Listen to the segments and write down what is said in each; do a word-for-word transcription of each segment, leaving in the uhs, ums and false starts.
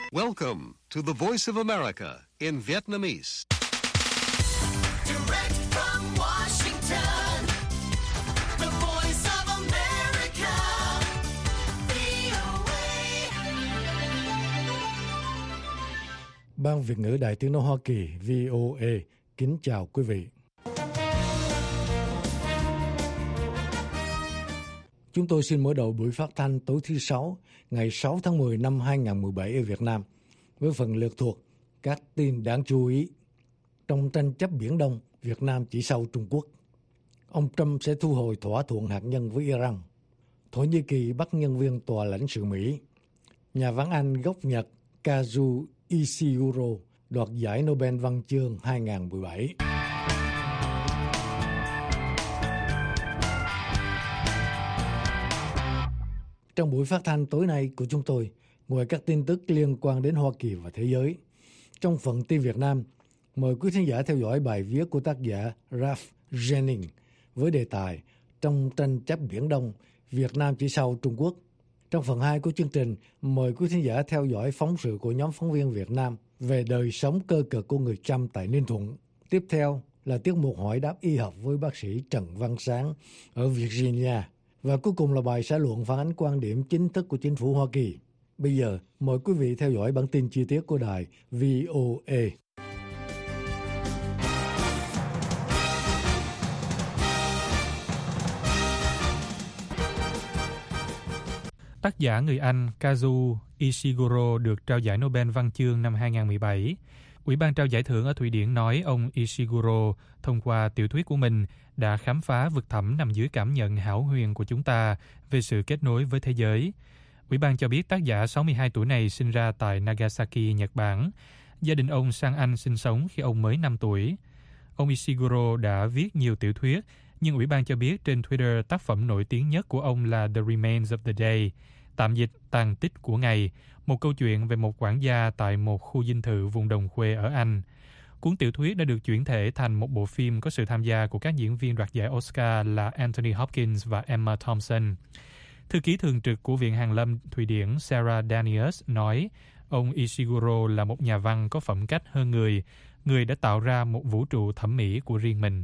Welcome to the Voice of America in Vietnamese. Direct from Washington, the Voice of America, vê o a. Ban Việt ngữ Đài Tiếng nói Hoa Kỳ vê o a kính chào quý vị. Chúng tôi xin mở đầu buổi phát thanh tối thứ Sáu, ngày sáu tháng mười năm hai nghìn không trăm mười bảy ở Việt Nam, với phần lược thuộc các tin đáng chú ý. Trong tranh chấp Biển Đông, Việt Nam chỉ sau Trung Quốc. Ông Trump sẽ thu hồi thỏa thuận hạt nhân với Iran. Thổ Nhĩ Kỳ bắt nhân viên tòa lãnh sự Mỹ. Nhà văn Anh gốc Nhật Kazuo Ishiguro đoạt giải Nobel Văn chương hai nghìn không trăm mười bảy. Trong buổi phát thanh tối nay của chúng tôi, ngoài các tin tức liên quan đến Hoa Kỳ và thế giới, trong phần tin Việt Nam, mời quý thính giả theo dõi bài viết của tác giả Ralph Jennings với đề tài Trong tranh chấp Biển Đông, Việt Nam chỉ sau Trung Quốc. Trong phần hai của chương trình, mời quý thính giả theo dõi phóng sự của nhóm phóng viên Việt Nam về đời sống cơ cực của người Trump tại Ninh Thuận. Tiếp theo là tiết mục hỏi đáp y học với bác sĩ Trần Văn Sáng ở Virginia. Và cuối cùng là bài xã luận phản ánh quan điểm chính thức của chính phủ Hoa Kỳ. Bây giờ, mời quý vị theo dõi bản tin chi tiết của đài vê o a. Tác giả người Anh Kazuo Ishiguro được trao giải Nobel Văn chương năm hai nghìn không trăm mười bảy. Ủy ban trao giải thưởng ở Thụy Điển nói ông Ishiguro, thông qua tiểu thuyết của mình, đã khám phá vực thẳm nằm dưới cảm nhận hão huyền của chúng ta về sự kết nối với thế giới. Ủy ban cho biết tác giả sáu mươi hai tuổi này sinh ra tại Nagasaki, Nhật Bản. Gia đình ông sang Anh sinh sống khi ông mới năm tuổi. Ông Ishiguro đã viết nhiều tiểu thuyết, nhưng Ủy ban cho biết trên Twitter tác phẩm nổi tiếng nhất của ông là The Remains of the Day, tạm dịch tàn tích của ngày, một câu chuyện về một quản gia tại một khu dinh thự vùng đồng quê ở Anh. Cuốn tiểu thuyết đã được chuyển thể thành một bộ phim có sự tham gia của các diễn viên đoạt giải Oscar là Anthony Hopkins và Emma Thompson. Thư ký thường trực của Viện Hàn lâm Thụy Điển Sarah Daniels nói ông Ishiguro là một nhà văn có phẩm cách hơn người, người đã tạo ra một vũ trụ thẩm mỹ của riêng mình.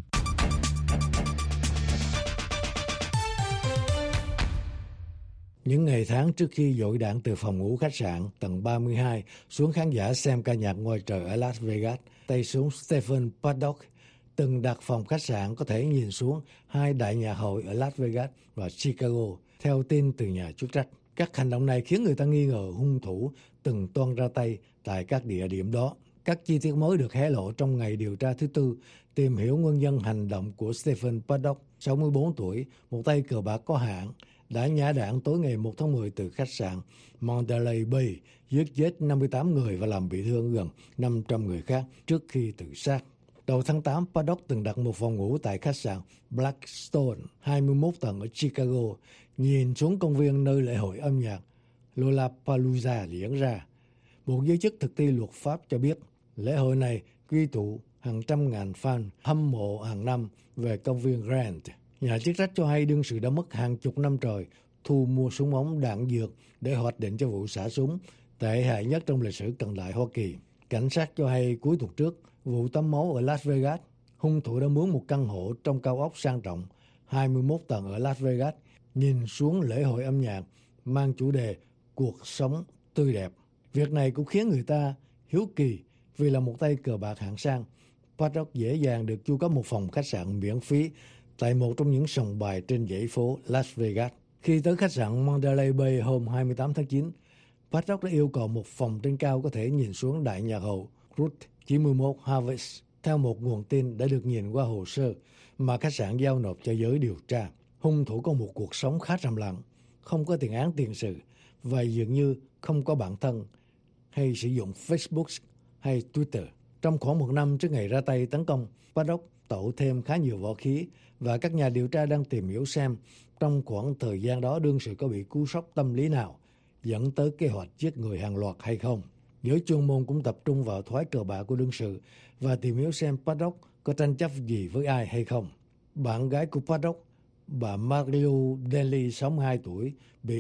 Những ngày tháng trước khi dội đạn từ phòng ngủ khách sạn tầng ba mươi hai xuống khán giả xem ca nhạc ngoài trời ở Las Vegas, tay súng Stephen Paddock từng đặt phòng khách sạn có thể nhìn xuống hai đại nhạc hội ở Las Vegas và Chicago, theo tin từ nhà chức trách. Các hành động này khiến người ta nghi ngờ hung thủ từng toan ra tay tại các địa điểm đó. Các chi tiết mới được hé lộ trong ngày điều tra thứ tư tìm hiểu nguyên nhân hành động của Stephen Paddock, sáu mươi bốn tuổi, một tay cờ bạc có hạn, đã nhả đạn tối ngày một tháng mười từ khách sạn Mandalay Bay, giết chết năm mươi tám người và làm bị thương gần năm trăm người khác trước khi tự sát. Đầu tháng tám, Paddock từng đặt một phòng ngủ tại khách sạn Blackstone, hai mươi mốt tầng ở Chicago, nhìn xuống công viên nơi lễ hội âm nhạc Lollapalooza diễn ra. Một giới chức thực thi luật pháp cho biết lễ hội này quy tụ hàng trăm ngàn fan hâm mộ hàng năm về công viên Grant. Nhà chức trách cho hay đương sự đã mất hàng chục năm trời thu mua súng ống đạn dược để hoạch định cho vụ xả súng tệ hại nhất trong lịch sử cận đại Hoa Kỳ. Cảnh sát cho hay cuối tuần trước, vụ tắm máu ở Las Vegas, hung thủ đã mướn một căn hộ trong cao ốc sang trọng hai mươi mốt tầng ở Las Vegas, nhìn xuống lễ hội âm nhạc mang chủ đề cuộc sống tươi đẹp. Việc này cũng khiến người ta hiếu kỳ vì là một tay cờ bạc hạng sang. Paddock dễ dàng được chu cấp một phòng khách sạn miễn phí tại một trong những sòng bài trên dãy phố Las Vegas. Khi tới khách sạn Mandalay Bay hôm hai mươi tám tháng chín, Paddock đã yêu cầu một phòng trên cao có thể nhìn xuống đại nhạc hội Route chín mươi mốt Harvest, theo một nguồn tin đã được nhìn qua hồ sơ mà khách sạn giao nộp cho giới điều tra. Hung thủ có một cuộc sống khá trầm lặng, không có tiền án tiền sự và dường như không có bạn thân hay sử dụng Facebook hay Twitter. Trong khoảng một năm trước ngày ra tay tấn công, Paddock tậu thêm khá nhiều võ khí và các nhà điều tra đang tìm hiểu xem trong khoảng thời gian đó đương sự có bị cú sốc tâm lý nào dẫn tới kế hoạch giết người hàng loạt hay không. Giới chuyên môn cũng tập trung vào thói cờ bạc của đương sự và tìm hiểu xem Paddock có tranh chấp gì với ai hay không. Bạn gái của Paddock, bà Mario Denley, sáu mươi hai tuổi, bị ép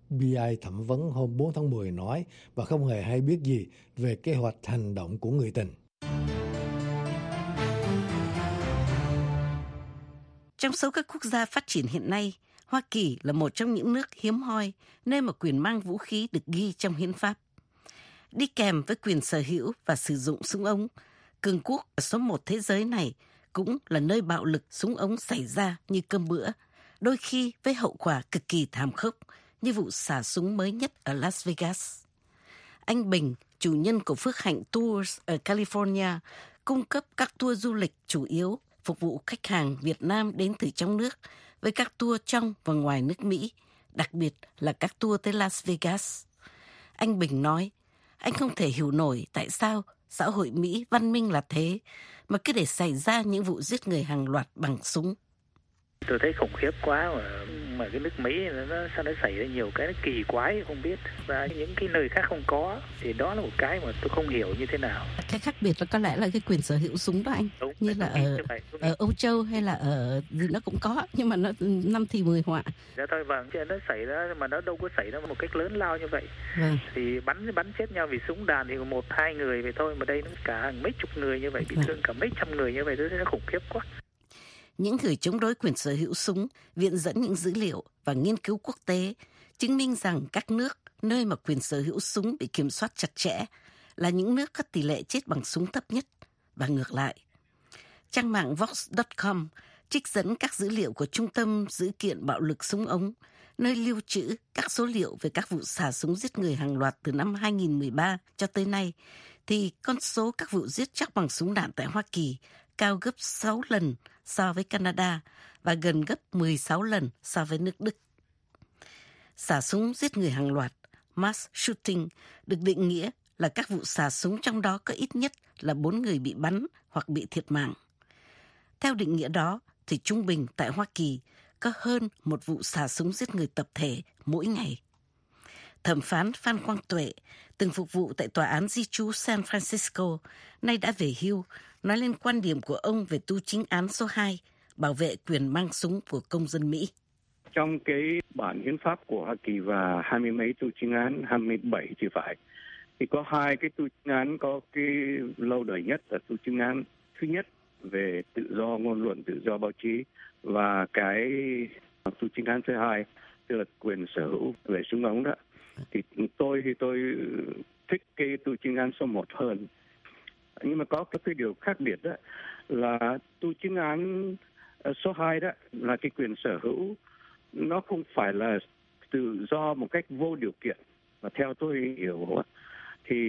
bê i thẩm vấn hôm bốn tháng mười nói và không hề hay biết gì về kế hoạch hành động của người tình. Trong số các quốc gia phát triển hiện nay, Hoa Kỳ là một trong những nước hiếm hoi nơi mà quyền mang vũ khí được ghi trong hiến pháp. Đi kèm với quyền sở hữu và sử dụng súng ống, cường quốc số một thế giới này cũng là nơi bạo lực súng ống xảy ra như cơm bữa, đôi khi với hậu quả cực kỳ thảm khốc như vụ xả súng mới nhất ở Las Vegas. Anh Bình, chủ nhân của Phước Hạnh Tours ở California, cung cấp các tour du lịch chủ yếu phục vụ khách hàng Việt Nam đến từ trong nước với các tour trong và ngoài nước Mỹ, đặc biệt là các tour tới Las Vegas. Anh Bình nói, anh không thể hiểu nổi tại sao xã hội Mỹ văn minh là thế mà cứ để xảy ra những vụ giết người hàng loạt bằng súng. Tôi thấy khủng khiếp quá mà, mà cái nước Mỹ nó sao nó xảy ra nhiều cái nó kỳ quái không biết, và những cái nơi khác không có, thì đó là một cái mà tôi không hiểu như thế nào. Cái khác biệt là có lẽ là cái quyền sở hữu súng đó anh. Đúng, như là ở ở Âu Châu hay là ở gì nó cũng có, nhưng mà nó năm thì mười họa. Dạ thôi vâng, chứ nó xảy ra mà nó đâu có xảy ra một cách lớn lao như vậy. Vâng. Thì bắn bắn chết nhau vì súng đạn thì một hai người vậy thôi, mà đây nó cả hàng mấy chục người như vậy, bị thương cả mấy trăm người như vậy, tôi thấy nó khủng khiếp quá. Những người chống đối quyền sở hữu súng viện dẫn những dữ liệu và nghiên cứu quốc tế chứng minh rằng các nước nơi mà quyền sở hữu súng bị kiểm soát chặt chẽ là những nước có tỷ lệ chết bằng súng thấp nhất và ngược lại. Trang mạng vox chấm com trích dẫn các dữ liệu của Trung tâm Dữ kiện Bạo lực súng ống, nơi lưu trữ các số liệu về các vụ xả súng giết người hàng loạt từ năm hai không một ba cho tới nay, thì con số các vụ giết chóc bằng súng đạn tại Hoa Kỳ cao gấp sáu lần so với Canada và gần gấp mười sáu lần so với nước Đức. Xả súng giết người hàng loạt, mass shooting, được định nghĩa là các vụ xả súng trong đó có ít nhất là bốn người bị bắn hoặc bị thiệt mạng. Theo định nghĩa đó, thì trung bình tại Hoa Kỳ có hơn một vụ xả súng giết người tập thể mỗi ngày. Thẩm phán Phan Quang Tuệ, từng phục vụ tại Tòa án Di trú San Francisco, nay đã về hưu, nói lên quan điểm của ông về tu chính án số hai, bảo vệ quyền mang súng của công dân Mỹ. Trong cái bản hiến pháp của Hoa Kỳ và hai mươi mấy tu chính án, hai mươi bảy thì phải, thì có hai cái tu chính án có cái lâu đời nhất là tu chính án thứ nhất về tự do ngôn luận, tự do báo chí, và cái tu chính án thứ hai tức là quyền sở hữu về súng ống đó. Thì tôi thì tôi thích cái tu chính án số một hơn. Nhưng mà có cái điều khác biệt đó là tu chính án số hai đó là cái quyền sở hữu, nó không phải là tự do một cách vô điều kiện. Và theo tôi hiểu thì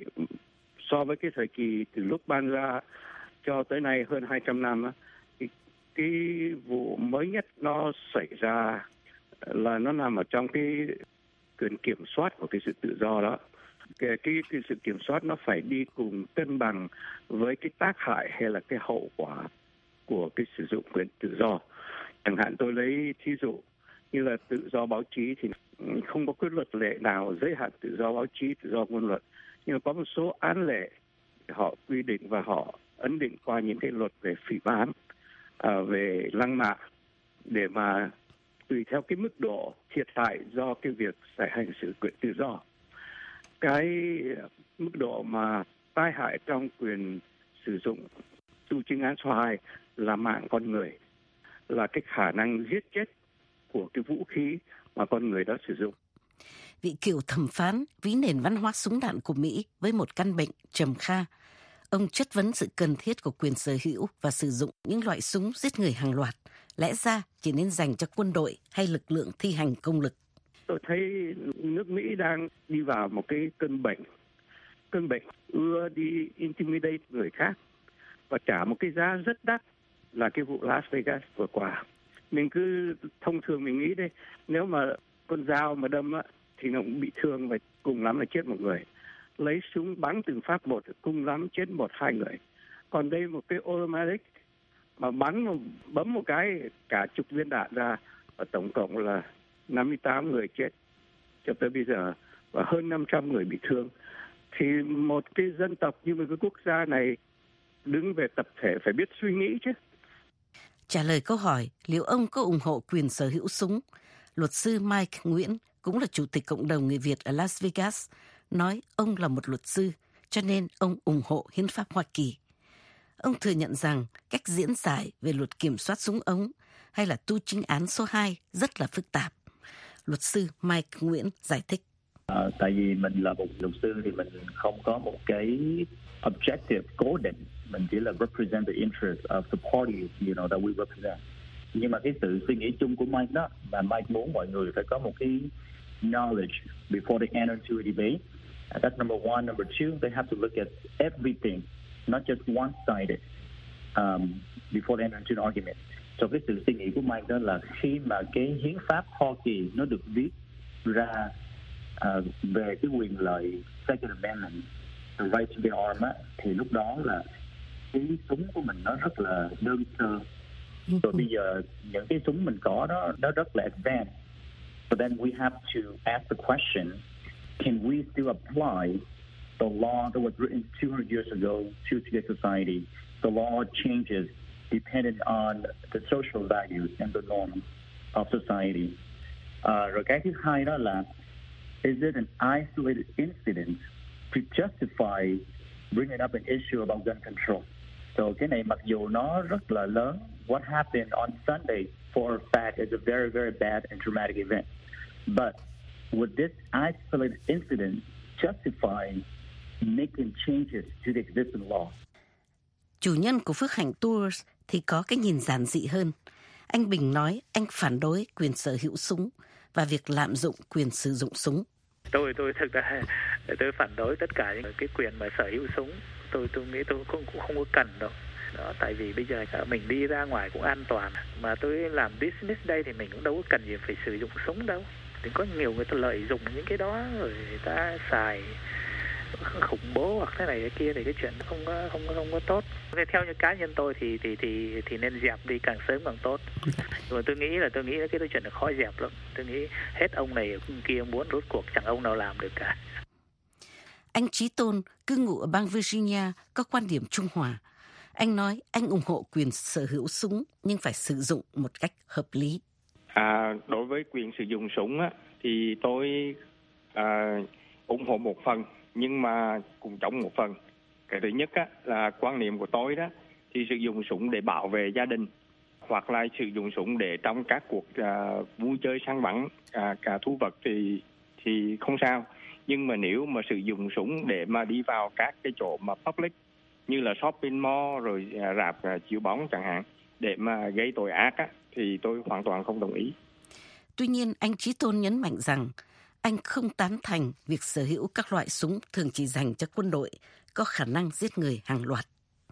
so với cái thời kỳ từ lúc ban ra cho tới nay hơn hai trăm năm, thì cái vụ mới nhất nó xảy ra là nó nằm ở trong cái quyền kiểm soát của cái sự tự do đó. Cái, cái, cái sự kiểm soát nó phải đi cùng cân bằng với cái tác hại hay là cái hậu quả của cái sử dụng quyền tự do. Chẳng hạn tôi lấy thí dụ như là tự do báo chí thì không có cái luật lệ nào giới hạn tự do báo chí, tự do ngôn luận. Nhưng mà có một số án lệ họ quy định và họ ấn định qua những cái luật về phỉ báng, à, về lăng mạ, để mà tùy theo cái mức độ thiệt hại do cái việc xảy hành xử quyền tự do. Cái mức độ mà tai hại trong quyền sử dụng tu chính án số hai là mạng con người, là cái khả năng giết chết của cái vũ khí mà con người đã sử dụng. Vị cựu thẩm phán ví nền văn hóa súng đạn của Mỹ với một căn bệnh trầm kha. Ông chất vấn sự cần thiết của quyền sở hữu và sử dụng những loại súng giết người hàng loạt, lẽ ra chỉ nên dành cho quân đội hay lực lượng thi hành công lực. Tôi thấy nước Mỹ đang đi vào một cái cơn bệnh, cơn bệnh ưa đi intimidate người khác và trả một cái giá rất đắt là cái vụ Las Vegas vừa qua. Mình cứ thông thường mình nghĩ đây, nếu mà con dao mà đâm á, thì nó cũng bị thương và cùng lắm là chết một người. Lấy súng bắn từng phát một, cùng lắm chết một hai người. Còn đây một cái automatic mà bắn một, bấm một cái cả chục viên đạn ra, và tổng cộng là năm mươi tám người chết cho tới bây giờ và hơn năm trăm người bị thương. Thì một cái dân tộc như một cái quốc gia này đứng về tập thể phải biết suy nghĩ chứ. Trả lời câu hỏi liệu ông có ủng hộ quyền sở hữu súng, luật sư Mike Nguyễn, cũng là chủ tịch cộng đồng người Việt ở Las Vegas, nói ông là một luật sư, cho nên ông ủng hộ hiến pháp Hoa Kỳ. Ông thừa nhận rằng cách diễn giải về luật kiểm soát súng ống hay là tu chính án số hai rất là phức tạp. Luật sư Mike Nguyễn giải thích. À, tại vì mình là một luật sư thì mình không có một cái objective cố định, mình chỉ là represent the interest of the parties, you know, that we represent. Nhưng mà cái sự suy nghĩ chung của Mike đó, mà Mike muốn mọi người phải có một cái knowledge before they enter into a debate. Uh, that's number one. Number two, they have to look at everything, not just one-sided, um, before they enter into an argument. So cái sự suy nghĩ của Mike đó là khi mà cái hiến pháp Hoa Kỳ nó được viết ra uh, về cái quyền lợi Second Amendment, the right to bear arms, thì lúc đó là cái súng của mình nó rất là đơn sơ. Rồi bây giờ những cái súng mình có đó nó rất là advanced. So then we have to ask the question, can we still apply the law that was written two hundred years ago to today's society? The law changes depending on the social values and the norms of society. Uh, rồi cái thứ hai đó là, is it an isolated incident to justify bringing up an issue about gun control? So cái này mặc dù nó rất là lớn, what happened on Sunday for a fact is a very, very bad and traumatic event. But would this isolated incident justify making changes to the existing law? Chủ nhân của Phước Hạnh Tours thì có cái nhìn giản dị hơn. Anh Bình nói anh phản đối quyền sở hữu súng và việc lạm dụng quyền sử dụng súng. Tôi tôi thực ra tôi phản đối tất cả những cái quyền mà sở hữu súng. Tôi tôi nghĩ tôi cũng cũng không có cần đâu. Đó, tại vì bây giờ mình đi ra ngoài cũng an toàn, mà tôi làm business đây thì mình cũng đâu có cần gì phải sử dụng súng đâu. Thì có nhiều người ta lợi dụng những cái đó rồi người ta xài khủng bố hoặc thế này cái kia thì cái chuyện không có không có không có tốt. Theo như cá nhân tôi thì thì thì thì nên dẹp đi càng sớm càng tốt. Nhưng mà tôi nghĩ là tôi nghĩ là cái câu chuyện là khó dẹp lắm. Tôi nghĩ hết ông này ông kia muốn rốt cuộc chẳng ông nào làm được cả. Anh Chí Tôn cư ngụ ở bang Virginia có quan điểm trung hòa. Anh nói anh ủng hộ quyền sở hữu súng nhưng phải sử dụng một cách hợp lý. À, đối với quyền sử dụng súng á, thì tôi à, ủng hộ một phần, nhưng mà cũng chống một phần. Cái thứ nhất á, là quan niệm của tôi đó, thì sử dụng súng để bảo vệ gia đình hoặc là sử dụng súng để trong các cuộc à, vui chơi săn bắn à, cả thú vật thì thì không sao. Nhưng mà nếu mà sử dụng súng để mà đi vào các cái chỗ mà public như là shopping mall rồi à, rạp à, chiếu bóng chẳng hạn để mà gây tội ác á, thì tôi hoàn toàn không đồng ý. Tuy nhiên, anh Chí Tôn nhấn mạnh rằng anh không tán thành việc sở hữu các loại súng thường chỉ dành cho quân đội có khả năng giết người hàng loạt.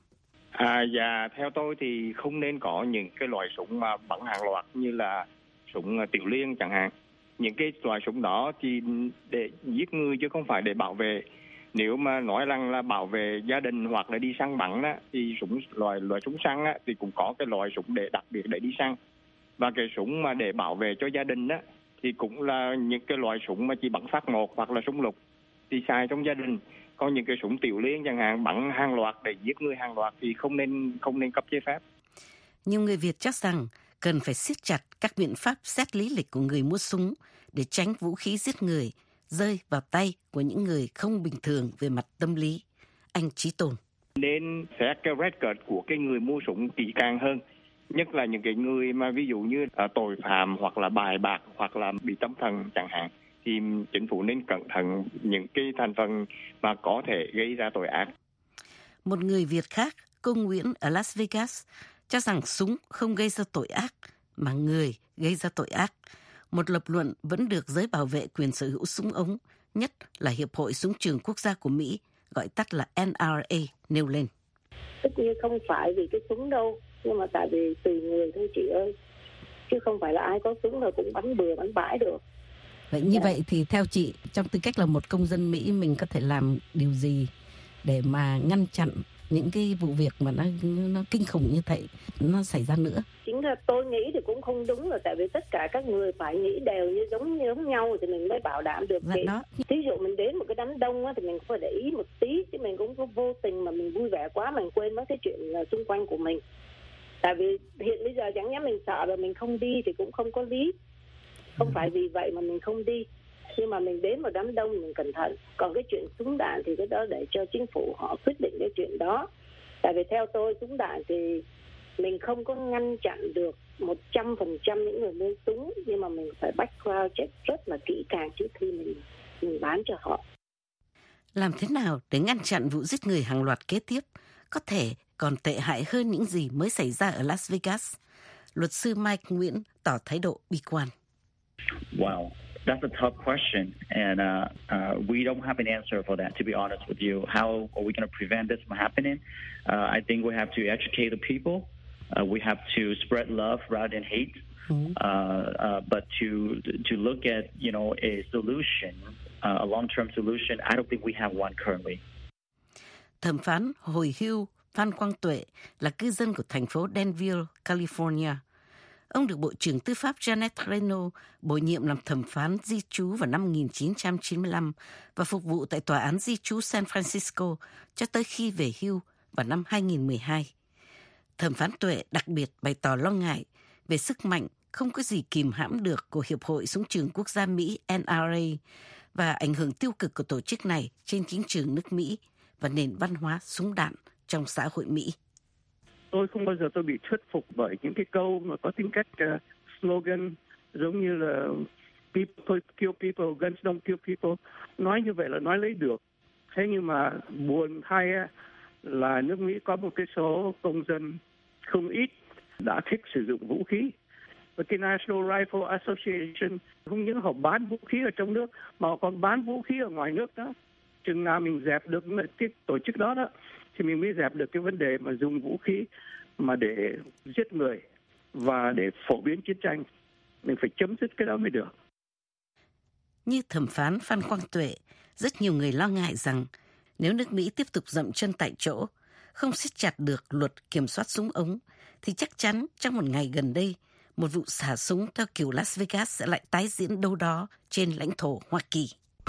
À, và theo tôi thì không nên có những cái loại súng mà bắn hàng loạt như là súng tiểu liên chẳng hạn. Những cái loại súng đó thì để giết người chứ không phải để bảo vệ. Nếu mà nói rằng là bảo vệ gia đình hoặc là đi săn bắn á, thì súng loại loại súng săn á, thì cũng có cái loại súng để đặc biệt để đi săn. Và cái súng mà để bảo vệ cho gia đình á, thì cũng là những cái loại súng mà chỉ bắn phát một hoặc là súng lục thì xài trong gia đình. Còn những cái súng tiểu liên chẳng hạn bắn hàng loạt để giết người hàng loạt thì không nên không nên cấp giấy phép. Nhiều người Việt chắc rằng cần phải siết chặt các biện pháp xét lý lịch của người mua súng để tránh vũ khí giết người rơi vào tay của những người không bình thường về mặt tâm lý. Anh Chí Tôn nên xét cái record của cái người mua súng kỹ càng hơn, nhất là những cái người mà ví dụ như là tội phạm hoặc là bài bạc hoặc là bị tâm thần chẳng hạn, thì chính phủ nên cẩn thận những cái thành phần mà có thể gây ra tội ác. Một người Việt khác, cô Nguyễn ở Las Vegas, cho rằng súng không gây ra tội ác mà người gây ra tội ác. Một lập luận vẫn được giới bảo vệ quyền sở hữu súng ống, nhất là Hiệp hội Súng trường Quốc gia của Mỹ, gọi tắt là N R A, nêu lên. Tất nhiên không phải vì cái súng đâu, nhưng mà tại vì tùy người thôi chị ơi. Chứ không phải là ai có súng là cũng bắn bừa, bắn bãi được. Vậy như vậy thì theo chị, trong tư cách là một công dân Mỹ, mình có thể làm điều gì để mà ngăn chặn những cái vụ việc mà nó, nó kinh khủng như vậy nó xảy ra nữa? Chính là tôi nghĩ thì cũng không đúng, là tại vì tất cả các người phải nghĩ đều như giống như giống nhau thì mình mới bảo đảm được. Dạ đó. Thí dụ mình đến một cái đám đông á, thì mình phải để ý một tí, chứ mình cũng có vô tình mà mình vui vẻ quá mình quên mất cái chuyện xung quanh của mình. Tại vì hiện bây giờ chẳng nhẽ mình sợ rồi mình không đi thì cũng không có lý. Không ừ. phải vì vậy mà mình không đi. Nhưng mà mình đến một đám đông mình cẩn thận. Còn cái chuyện súng đạn thì cái đó để cho chính phủ họ quyết định cái chuyện đó. Tại vì theo tôi súng đạn thì mình không có ngăn chặn được một trăm phần trăm những người mua súng, nhưng mà mình phải background check rất là kỹ càng trước khi mình mình bán cho họ. Làm thế nào để ngăn chặn vụ giết người hàng loạt kế tiếp, có thể còn tệ hại hơn những gì mới xảy ra ở Las Vegas? Luật sư Mike Nguyễn tỏ thái độ bi quan. Wow, that's a tough question, and uh, uh, we don't have an answer for that, to be honest with you. How are we going to prevent this from happening? Uh, I think we have to educate the people. Uh, we have to spread love rather than hate. Mm-hmm. Uh, uh, but to to look at, you know, a solution, uh, a long-term solution, I don't think we have one currently. Thẩm phán hồi hưu Phan Quang Tuệ là cư dân của thành phố Danville, California. Ông được Bộ trưởng Tư pháp Janet Reno bổ nhiệm làm thẩm phán di trú vào năm một nghìn chín trăm chín mươi lăm và phục vụ tại Tòa án di trú San Francisco cho tới khi về hưu vào năm hai nghìn mười hai. Thẩm phán Tuệ đặc biệt bày tỏ lo ngại về sức mạnh không có gì kìm hãm được của Hiệp hội Súng trường Quốc gia Mỹ N R A và ảnh hưởng tiêu cực của tổ chức này trên chính trường nước Mỹ và nền văn hóa súng đạn trong xã hội Mỹ. Tôi không bao giờ tôi bị thuyết phục bởi những cái câu mà có tính cách uh, slogan giống như là people kill people, guns don't kill people. Nói như vậy là nói lấy được. Thế nhưng mà buồn thay là nước Mỹ có một cái số công dân không ít đã thích sử dụng vũ khí. Và cái National Rifle Association không những họ bán vũ khí ở trong nước mà họ còn bán vũ khí ở ngoài nước đó. Chừng nào mình dẹp được cái tổ chức đó đó thì mình mới dẹp được cái vấn đề mà dùng vũ khí mà để giết người và để phổ biến chiến tranh. Mình phải chấm dứt cái đó mới được. Như thẩm phán Phan Quang Tuệ, rất nhiều người lo ngại rằng nếu nước Mỹ tiếp tục dậm chân tại chỗ, không siết chặt được luật kiểm soát súng ống, thì chắc chắn trong một ngày gần đây, một vụ xả súng theo kiểu Las Vegas sẽ lại tái diễn đâu đó trên lãnh thổ Hoa Kỳ.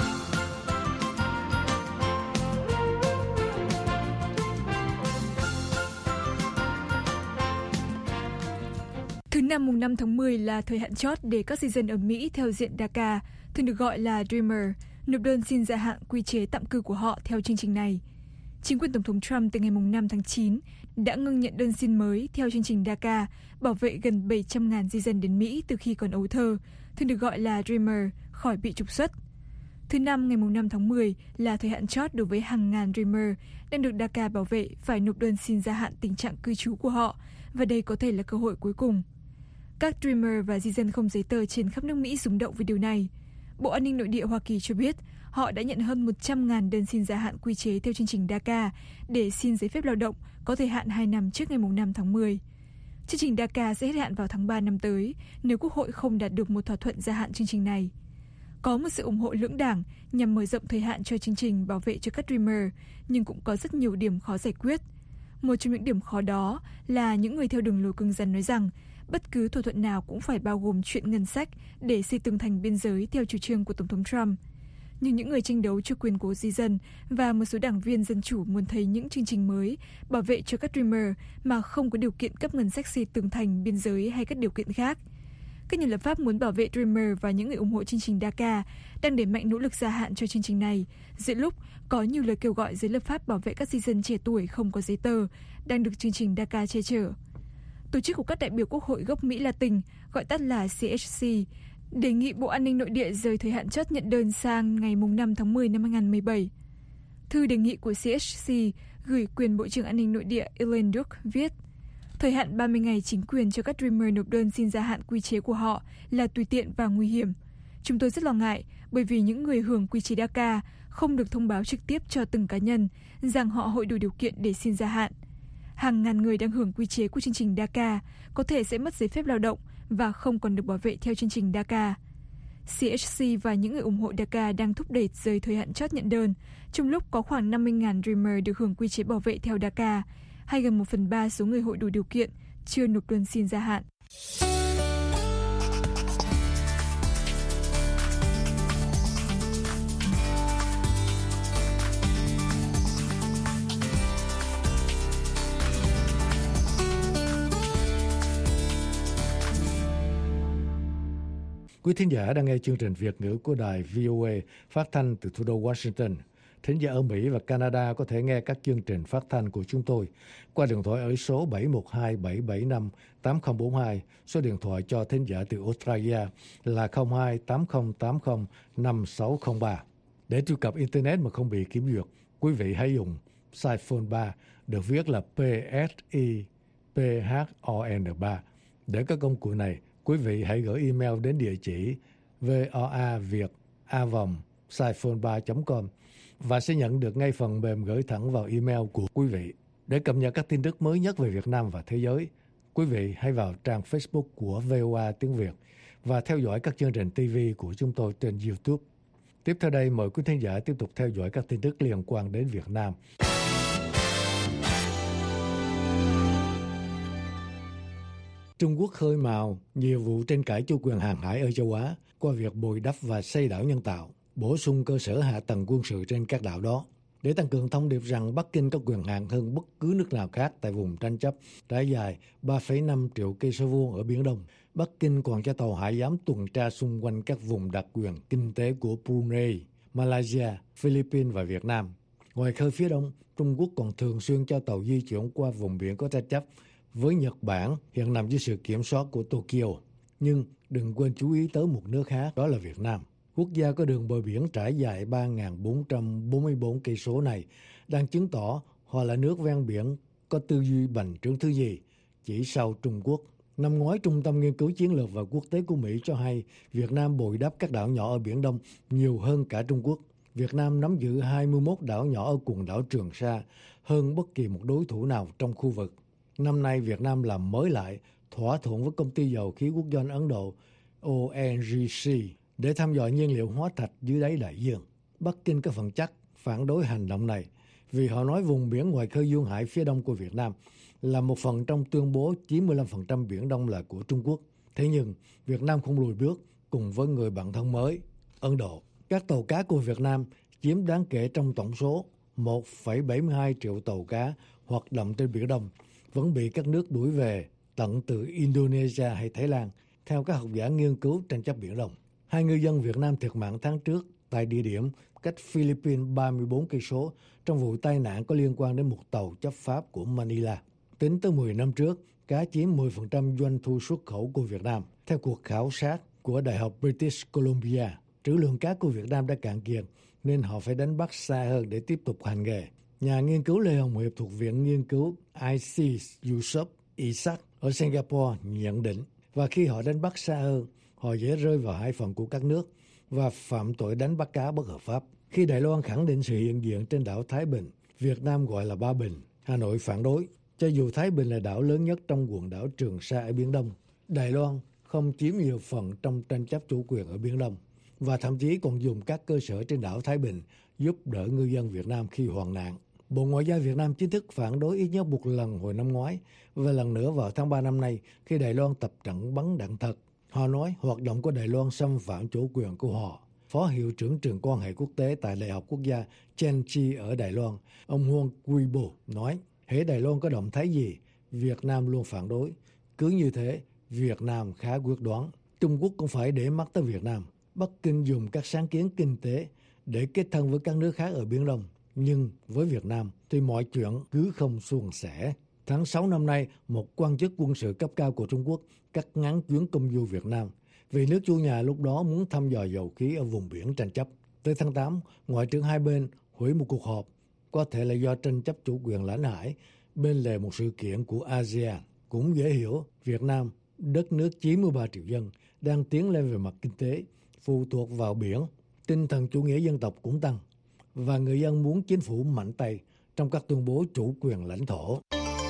Thứ năm mùng năm tháng mười là thời hạn chót để các di dân ở Mỹ theo diện đê a xê a, thường được gọi là Dreamer, nộp đơn xin gia hạn quy chế tạm cư của họ theo chương trình này. Chính quyền Tổng thống Trump từ ngày mùng năm tháng chín đã ngưng nhận đơn xin mới theo chương trình đê a xê a bảo vệ gần bảy trăm nghìn di dân đến Mỹ từ khi còn ấu thơ, thường được gọi là Dreamer, khỏi bị trục xuất. Thứ năm ngày mùng năm tháng mười là thời hạn chót đối với hàng ngàn Dreamer đang được đê a xê a bảo vệ phải nộp đơn xin gia hạn tình trạng cư trú của họ, và đây có thể là cơ hội cuối cùng. Các Dreamer và di dân không giấy tờ trên khắp nước Mỹ rúng động với điều này. Bộ An ninh Nội địa Hoa Kỳ cho biết họ đã nhận hơn một trăm nghìn đơn xin gia hạn quy chế theo chương trình đê a xê a để xin giấy phép lao động có thời hạn hai năm trước ngày mùng năm tháng mười. Chương trình đê a xê a sẽ hết hạn vào tháng ba năm tới nếu Quốc hội không đạt được một thỏa thuận gia hạn chương trình này. Có một sự ủng hộ lưỡng đảng nhằm mở rộng thời hạn cho chương trình bảo vệ cho các Dreamer, nhưng cũng có rất nhiều điểm khó giải quyết. Một trong những điểm khó đó là những người theo đường lối cứng rắn nói rằng bất cứ thỏa thuận nào cũng phải bao gồm chuyện ngân sách để xây tường thành biên giới theo chủ trương của Tổng thống Trump. Nhưng những người tranh đấu cho quyền của di dân và một số đảng viên Dân Chủ muốn thấy những chương trình mới bảo vệ cho các Dreamer mà không có điều kiện cấp ngân sách xây tường thành biên giới hay các điều kiện khác. Các nhà lập pháp muốn bảo vệ Dreamer và những người ủng hộ chương trình đê a xê a đang đẩy mạnh nỗ lực gia hạn cho chương trình này, giữa lúc có nhiều lời kêu gọi giới lập pháp bảo vệ các di dân trẻ tuổi không có giấy tờ đang được chương trình đê a xê a che chở. Tổ chức của các đại biểu Quốc hội gốc Mỹ Latin, gọi tắt là C H C, đề nghị Bộ An ninh Nội địa rời thời hạn chót nhận đơn sang ngày mùng năm tháng mười năm hai nghìn không trăm mười bảy. Thư đề nghị của C H C gửi quyền Bộ trưởng An ninh Nội địa Elaine Duke viết: thời hạn ba mươi ngày chính quyền cho các Dreamer nộp đơn xin gia hạn quy chế của họ là tùy tiện và nguy hiểm. Chúng tôi rất lo ngại bởi vì những người hưởng quy chế đê a xê a không được thông báo trực tiếp cho từng cá nhân rằng họ hội đủ điều kiện để xin gia hạn. Hàng ngàn người đang hưởng quy chế của chương trình đê a xê a có thể sẽ mất giấy phép lao động và không còn được bảo vệ theo chương trình đê a xê a. C H C và những người ủng hộ đê a xê a đang thúc đẩy rời thời hạn chót nhận đơn, trong lúc có khoảng năm mươi nghìn Dreamer được hưởng quy chế bảo vệ theo đê a xê a, hay gần một phần ba số người hội đủ điều kiện chưa nộp đơn xin gia hạn. Quý thính giả đang nghe chương trình Việt ngữ của đài vê o a phát thanh từ thủ đô Washington. Thính giả ở Mỹ và Canada có thể nghe các chương trình phát thanh của chúng tôi qua điện thoại ở số bảy một hai bảy bảy năm tám không bốn hai, số điện thoại cho thính giả từ Australia là không hai tám không tám không năm sáu không ba. Để truy cập Internet mà không bị kiểm duyệt, quý vị hãy dùng Psiphone ba, được viết là P S I P H O N ba. Để có công cụ này, quý vị hãy gửi email đến địa chỉ voaviet a vòng psiphone ba chấm com và sẽ nhận được ngay phần mềm gửi thẳng vào email của quý vị. Để cập nhật các tin tức mới nhất về Việt Nam và thế giới, quý vị hãy vào trang Facebook của vê o a tiếng Việt và theo dõi các chương trình ti vi của chúng tôi trên YouTube. Tiếp theo đây, mời quý thính giả tiếp tục theo dõi các tin tức liên quan đến Việt Nam. Trung Quốc khơi mào nhiều vụ tranh cãi chủ quyền hàng hải ở châu Á qua việc bồi đắp và xây đảo nhân tạo, bổ sung cơ sở hạ tầng quân sự trên các đảo đó. Để tăng cường thông điệp rằng Bắc Kinh có quyền hạn hơn bất cứ nước nào khác tại vùng tranh chấp trải dài ba phẩy năm triệu cây số vuông ở Biển Đông, Bắc Kinh còn cho tàu hải giám tuần tra xung quanh các vùng đặc quyền kinh tế của Brunei, Malaysia, Philippines và Việt Nam. Ngoài khơi phía đông, Trung Quốc còn thường xuyên cho tàu di chuyển qua vùng biển có tranh chấp với Nhật Bản, hiện nằm dưới sự kiểm soát của Tokyo. Nhưng đừng quên chú ý tới một nước khác, đó là Việt Nam. Quốc gia có đường bờ biển trải dài ba nghìn bốn trăm bốn mươi tư cây số này đang chứng tỏ họ là nước ven biển có tư duy bành trướng thứ gì chỉ sau Trung Quốc. Năm ngoái, Trung tâm Nghiên cứu Chiến lược và Quốc tế của Mỹ cho hay Việt Nam bồi đắp các đảo nhỏ ở Biển Đông nhiều hơn cả Trung Quốc. Việt Nam nắm giữ hai mươi mốt đảo nhỏ ở quần đảo Trường Sa, hơn bất kỳ một đối thủ nào trong khu vực. Năm nay, Việt Nam làm mới lại thỏa thuận với công ty dầu khí quốc doanh Ấn Độ O N G C để thăm dò nhiên liệu hóa thạch dưới đáy đại dương. Bắc Kinh có phần chắc phản đối hành động này vì họ nói vùng biển ngoài khơi duyên hải phía đông của Việt Nam là một phần trong tuyên bố chín mươi lăm phần trăm Biển Đông là của Trung Quốc. Thế nhưng, Việt Nam không lùi bước cùng với người bạn thân mới, Ấn Độ. Các tàu cá của Việt Nam chiếm đáng kể trong tổng số một phẩy bảy mươi hai triệu tàu cá hoạt động trên Biển Đông, vẫn bị các nước đuổi về tận từ Indonesia hay Thái Lan, theo các học giả nghiên cứu tranh chấp Biển Đông. Hai ngư dân Việt Nam thiệt mạng tháng trước tại địa điểm cách Philippines ba mươi tư cây số trong vụ tai nạn có liên quan đến một tàu chấp pháp của Manila. Tính tới mười năm trước, cá chiếm mười phần trăm doanh thu xuất khẩu của Việt Nam. Theo cuộc khảo sát của Đại học British Columbia, trữ lượng cá của Việt Nam đã cạn kiệt nên họ phải đánh bắt xa hơn để tiếp tục hành nghề. Nhà nghiên cứu Lê Hồng Hiệp thuộc Viện Nghiên cứu I C Yusof Isaac ở Singapore nhận định, và khi họ đánh bắt xa hơn, họ dễ rơi vào hải phận của các nước và phạm tội đánh bắt cá bất hợp pháp. Khi Đài Loan khẳng định sự hiện diện trên đảo Thái Bình, Việt Nam gọi là Ba Bình, Hà Nội phản đối. Cho dù Thái Bình là đảo lớn nhất trong quần đảo Trường Sa ở Biển Đông, Đài Loan không chiếm nhiều phần trong tranh chấp chủ quyền ở Biển Đông và thậm chí còn dùng các cơ sở trên đảo Thái Bình giúp đỡ ngư dân Việt Nam khi hoạn nạn. Bộ Ngoại giao Việt Nam chính thức phản đối ít nhất một lần hồi năm ngoái và lần nữa vào tháng ba năm nay khi Đài Loan tập trận bắn đạn thật. Họ nói hoạt động của Đài Loan xâm phạm chủ quyền của họ. Phó Hiệu trưởng trường quan hệ quốc tế tại Đại học Quốc gia Chen Chi ở Đài Loan, ông Huang Guibo nói, hễ Đài Loan có động thái gì, Việt Nam luôn phản đối. Cứ như thế, Việt Nam khá quyết đoán. Trung Quốc cũng phải để mắt tới Việt Nam. Bắc Kinh dùng các sáng kiến kinh tế để kết thân với các nước khác ở Biển Đông. Nhưng với Việt Nam thì mọi chuyện cứ không suôn sẻ. Tháng sáu năm nay, một quan chức quân sự cấp cao của Trung Quốc cắt ngắn chuyến công du Việt Nam vì nước chủ nhà lúc đó muốn thăm dò dầu khí ở vùng biển tranh chấp. Tới tháng tám, ngoại trưởng hai bên hủy một cuộc họp, có thể là do tranh chấp chủ quyền lãnh hải bên lề một sự kiện của a sê an. Cũng dễ hiểu, Việt Nam, đất nước chín mươi ba triệu dân, đang tiến lên về mặt kinh tế, phụ thuộc vào biển. Tinh thần chủ nghĩa dân tộc cũng tăng, và người dân muốn chính phủ mạnh tay trong các tuyên bố chủ quyền lãnh thổ.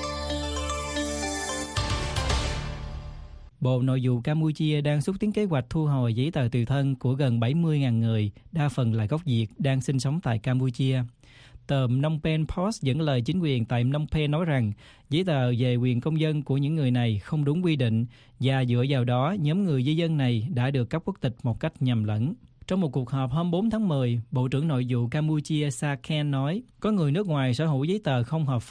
Bộ Nội vụ Campuchia đang xúc tiến kế hoạch thu hồi giấy tờ tùy thân của gần bảy mươi nghìn người, đa phần là gốc Việt, đang sinh sống tại Campuchia. Tờ Phnom Penh Post dẫn lời chính quyền tại Phnom Penh nói rằng giấy tờ về quyền công dân của những người này không đúng quy định và dựa vào đó, nhóm người di dân này đã được cấp quốc tịch một cách nhầm lẫn. Trong một cuộc họp hôm bốn tháng mười, Bộ trưởng Nội vụ Campuchia Sa Khen nói có người nước ngoài sở hữu giấy tờ không hợp pháp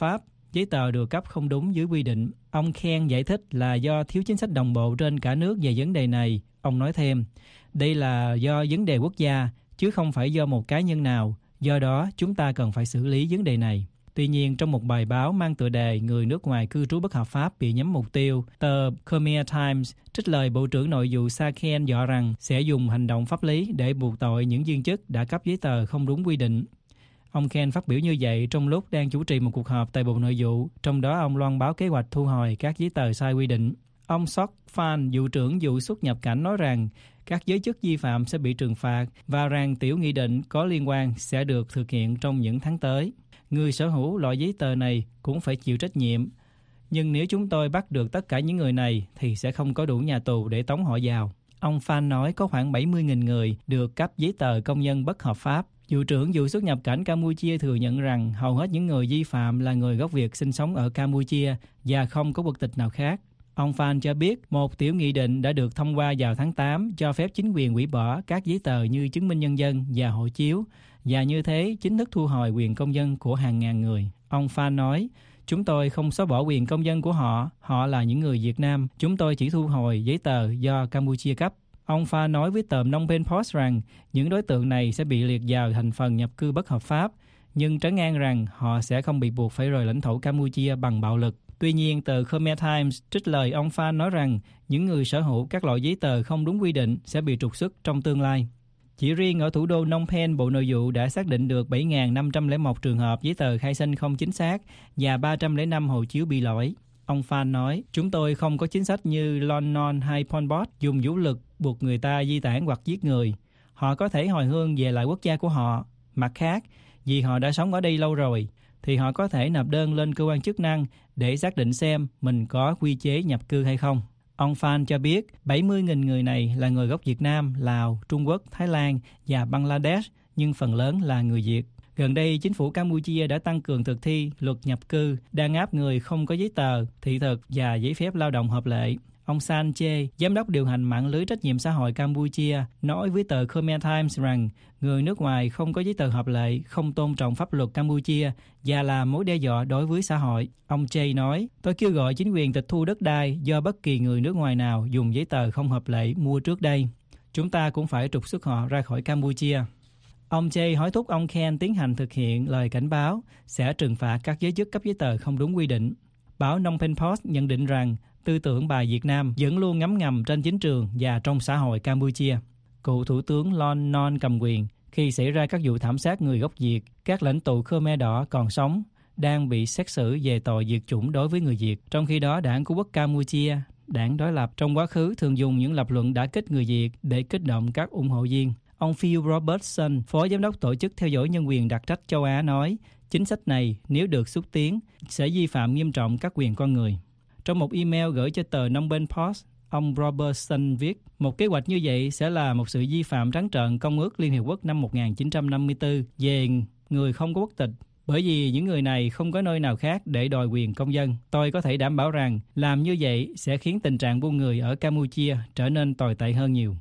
giấy tờ được cấp không đúng dưới quy định. Ông Ken giải thích là do thiếu chính sách đồng bộ trên cả nước về vấn đề này. Ông nói thêm, đây là do vấn đề quốc gia, chứ không phải do một cá nhân nào. Do đó, chúng ta cần phải xử lý vấn đề này. Tuy nhiên, trong một bài báo mang tựa đề Người nước ngoài cư trú bất hợp pháp bị nhắm mục tiêu, tờ Khmer Times trích lời Bộ trưởng Nội vụ Sakhen dọa rằng sẽ dùng hành động pháp lý để buộc tội những viên chức đã cấp giấy tờ không đúng quy định. Ông Ken phát biểu như vậy trong lúc đang chủ trì một cuộc họp tại Bộ Nội vụ, trong đó ông loan báo kế hoạch thu hồi các giấy tờ sai quy định. Ông Sok Fan, vụ trưởng vụ xuất nhập cảnh nói rằng các giới chức vi phạm sẽ bị trừng phạt và rằng tiểu nghị định có liên quan sẽ được thực hiện trong những tháng tới. Người sở hữu loại giấy tờ này cũng phải chịu trách nhiệm. Nhưng nếu chúng tôi bắt được tất cả những người này thì sẽ không có đủ nhà tù để tống họ vào. Ông Fan nói có khoảng bảy mươi nghìn người được cấp giấy tờ công nhân bất hợp pháp. Vụ trưởng vụ xuất nhập cảnh Campuchia thừa nhận rằng hầu hết những người vi phạm là người gốc Việt sinh sống ở Campuchia và không có quốc tịch nào khác. Ông Fan cho biết một tiểu nghị định đã được thông qua vào tháng tám cho phép chính quyền hủy bỏ các giấy tờ như chứng minh nhân dân và hộ chiếu, và như thế chính thức thu hồi quyền công dân của hàng ngàn người. Ông Fan nói, chúng tôi không xóa bỏ quyền công dân của họ, họ là những người Việt Nam, chúng tôi chỉ thu hồi giấy tờ do Campuchia cấp. Ông Pha nói với tờ Phnom Penh Post rằng những đối tượng này sẽ bị liệt vào thành phần nhập cư bất hợp pháp, nhưng trấn an rằng họ sẽ không bị buộc phải rời lãnh thổ Campuchia bằng bạo lực. Tuy nhiên, tờ Khmer Times trích lời ông Pha nói rằng những người sở hữu các loại giấy tờ không đúng quy định sẽ bị trục xuất trong tương lai. Chỉ riêng ở thủ đô Phnom Penh, Bộ Nội vụ đã xác định được bảy nghìn năm trăm lẻ một trường hợp giấy tờ khai sinh không chính xác và ba trăm lẻ năm hộ chiếu bị lỗi. Ông Phan nói, chúng tôi không có chính sách như Lon Non hay Pol Pot dùng vũ lực buộc người ta di tản hoặc giết người. Họ có thể hồi hương về lại quốc gia của họ. Mặt khác, vì họ đã sống ở đây lâu rồi, thì họ có thể nộp đơn lên cơ quan chức năng để xác định xem mình có quy chế nhập cư hay không. Ông Phan cho biết bảy mươi nghìn người này là người gốc Việt Nam, Lào, Trung Quốc, Thái Lan và Bangladesh, nhưng phần lớn là người Việt. Gần đây, chính phủ Campuchia đã tăng cường thực thi luật nhập cư, đàn áp người không có giấy tờ, thị thực và giấy phép lao động hợp lệ. Ông San Che, giám đốc điều hành mạng lưới trách nhiệm xã hội Campuchia, nói với tờ Khmer Times rằng người nước ngoài không có giấy tờ hợp lệ, không tôn trọng pháp luật Campuchia và là mối đe dọa đối với xã hội. Ông Che nói, tôi kêu gọi chính quyền tịch thu đất đai do bất kỳ người nước ngoài nào dùng giấy tờ không hợp lệ mua trước đây. Chúng ta cũng phải trục xuất họ ra khỏi Campuchia. Ông Che hối thúc ông Ken tiến hành thực hiện lời cảnh báo sẽ trừng phạt các giới chức cấp giấy tờ không đúng quy định. Báo Phnom Penh Post nhận định rằng tư tưởng bài Việt Nam vẫn luôn ngấm ngầm trên chính trường và trong xã hội Campuchia. Cựu Thủ tướng Lon Non cầm quyền khi xảy ra các vụ thảm sát người gốc Việt, các lãnh tụ Khmer Đỏ còn sống đang bị xét xử về tội diệt chủng đối với người Việt. Trong khi đó, đảng của quốc Campuchia, đảng đối lập trong quá khứ thường dùng những lập luận đả kích người Việt để kích động các ủng hộ viên. Ông Phil Robertson, phó giám đốc tổ chức theo dõi nhân quyền đặc trách châu Á nói, chính sách này nếu được xúc tiến sẽ vi phạm nghiêm trọng các quyền con người. Trong một email gửi cho tờ Phnom Penh Post, ông Robertson viết, một kế hoạch như vậy sẽ là một sự vi phạm trắng trợn Công ước Liên Hiệp Quốc năm một nghìn chín trăm năm mươi tư về người không có quốc tịch, bởi vì những người này không có nơi nào khác để đòi quyền công dân. Tôi có thể đảm bảo rằng làm như vậy sẽ khiến tình trạng buôn người ở Campuchia trở nên tồi tệ hơn nhiều.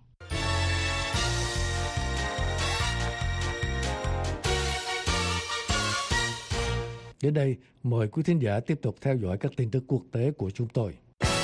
Đến đây, mời quý thính giả tiếp tục theo dõi các tin tức quốc tế của chúng tôi.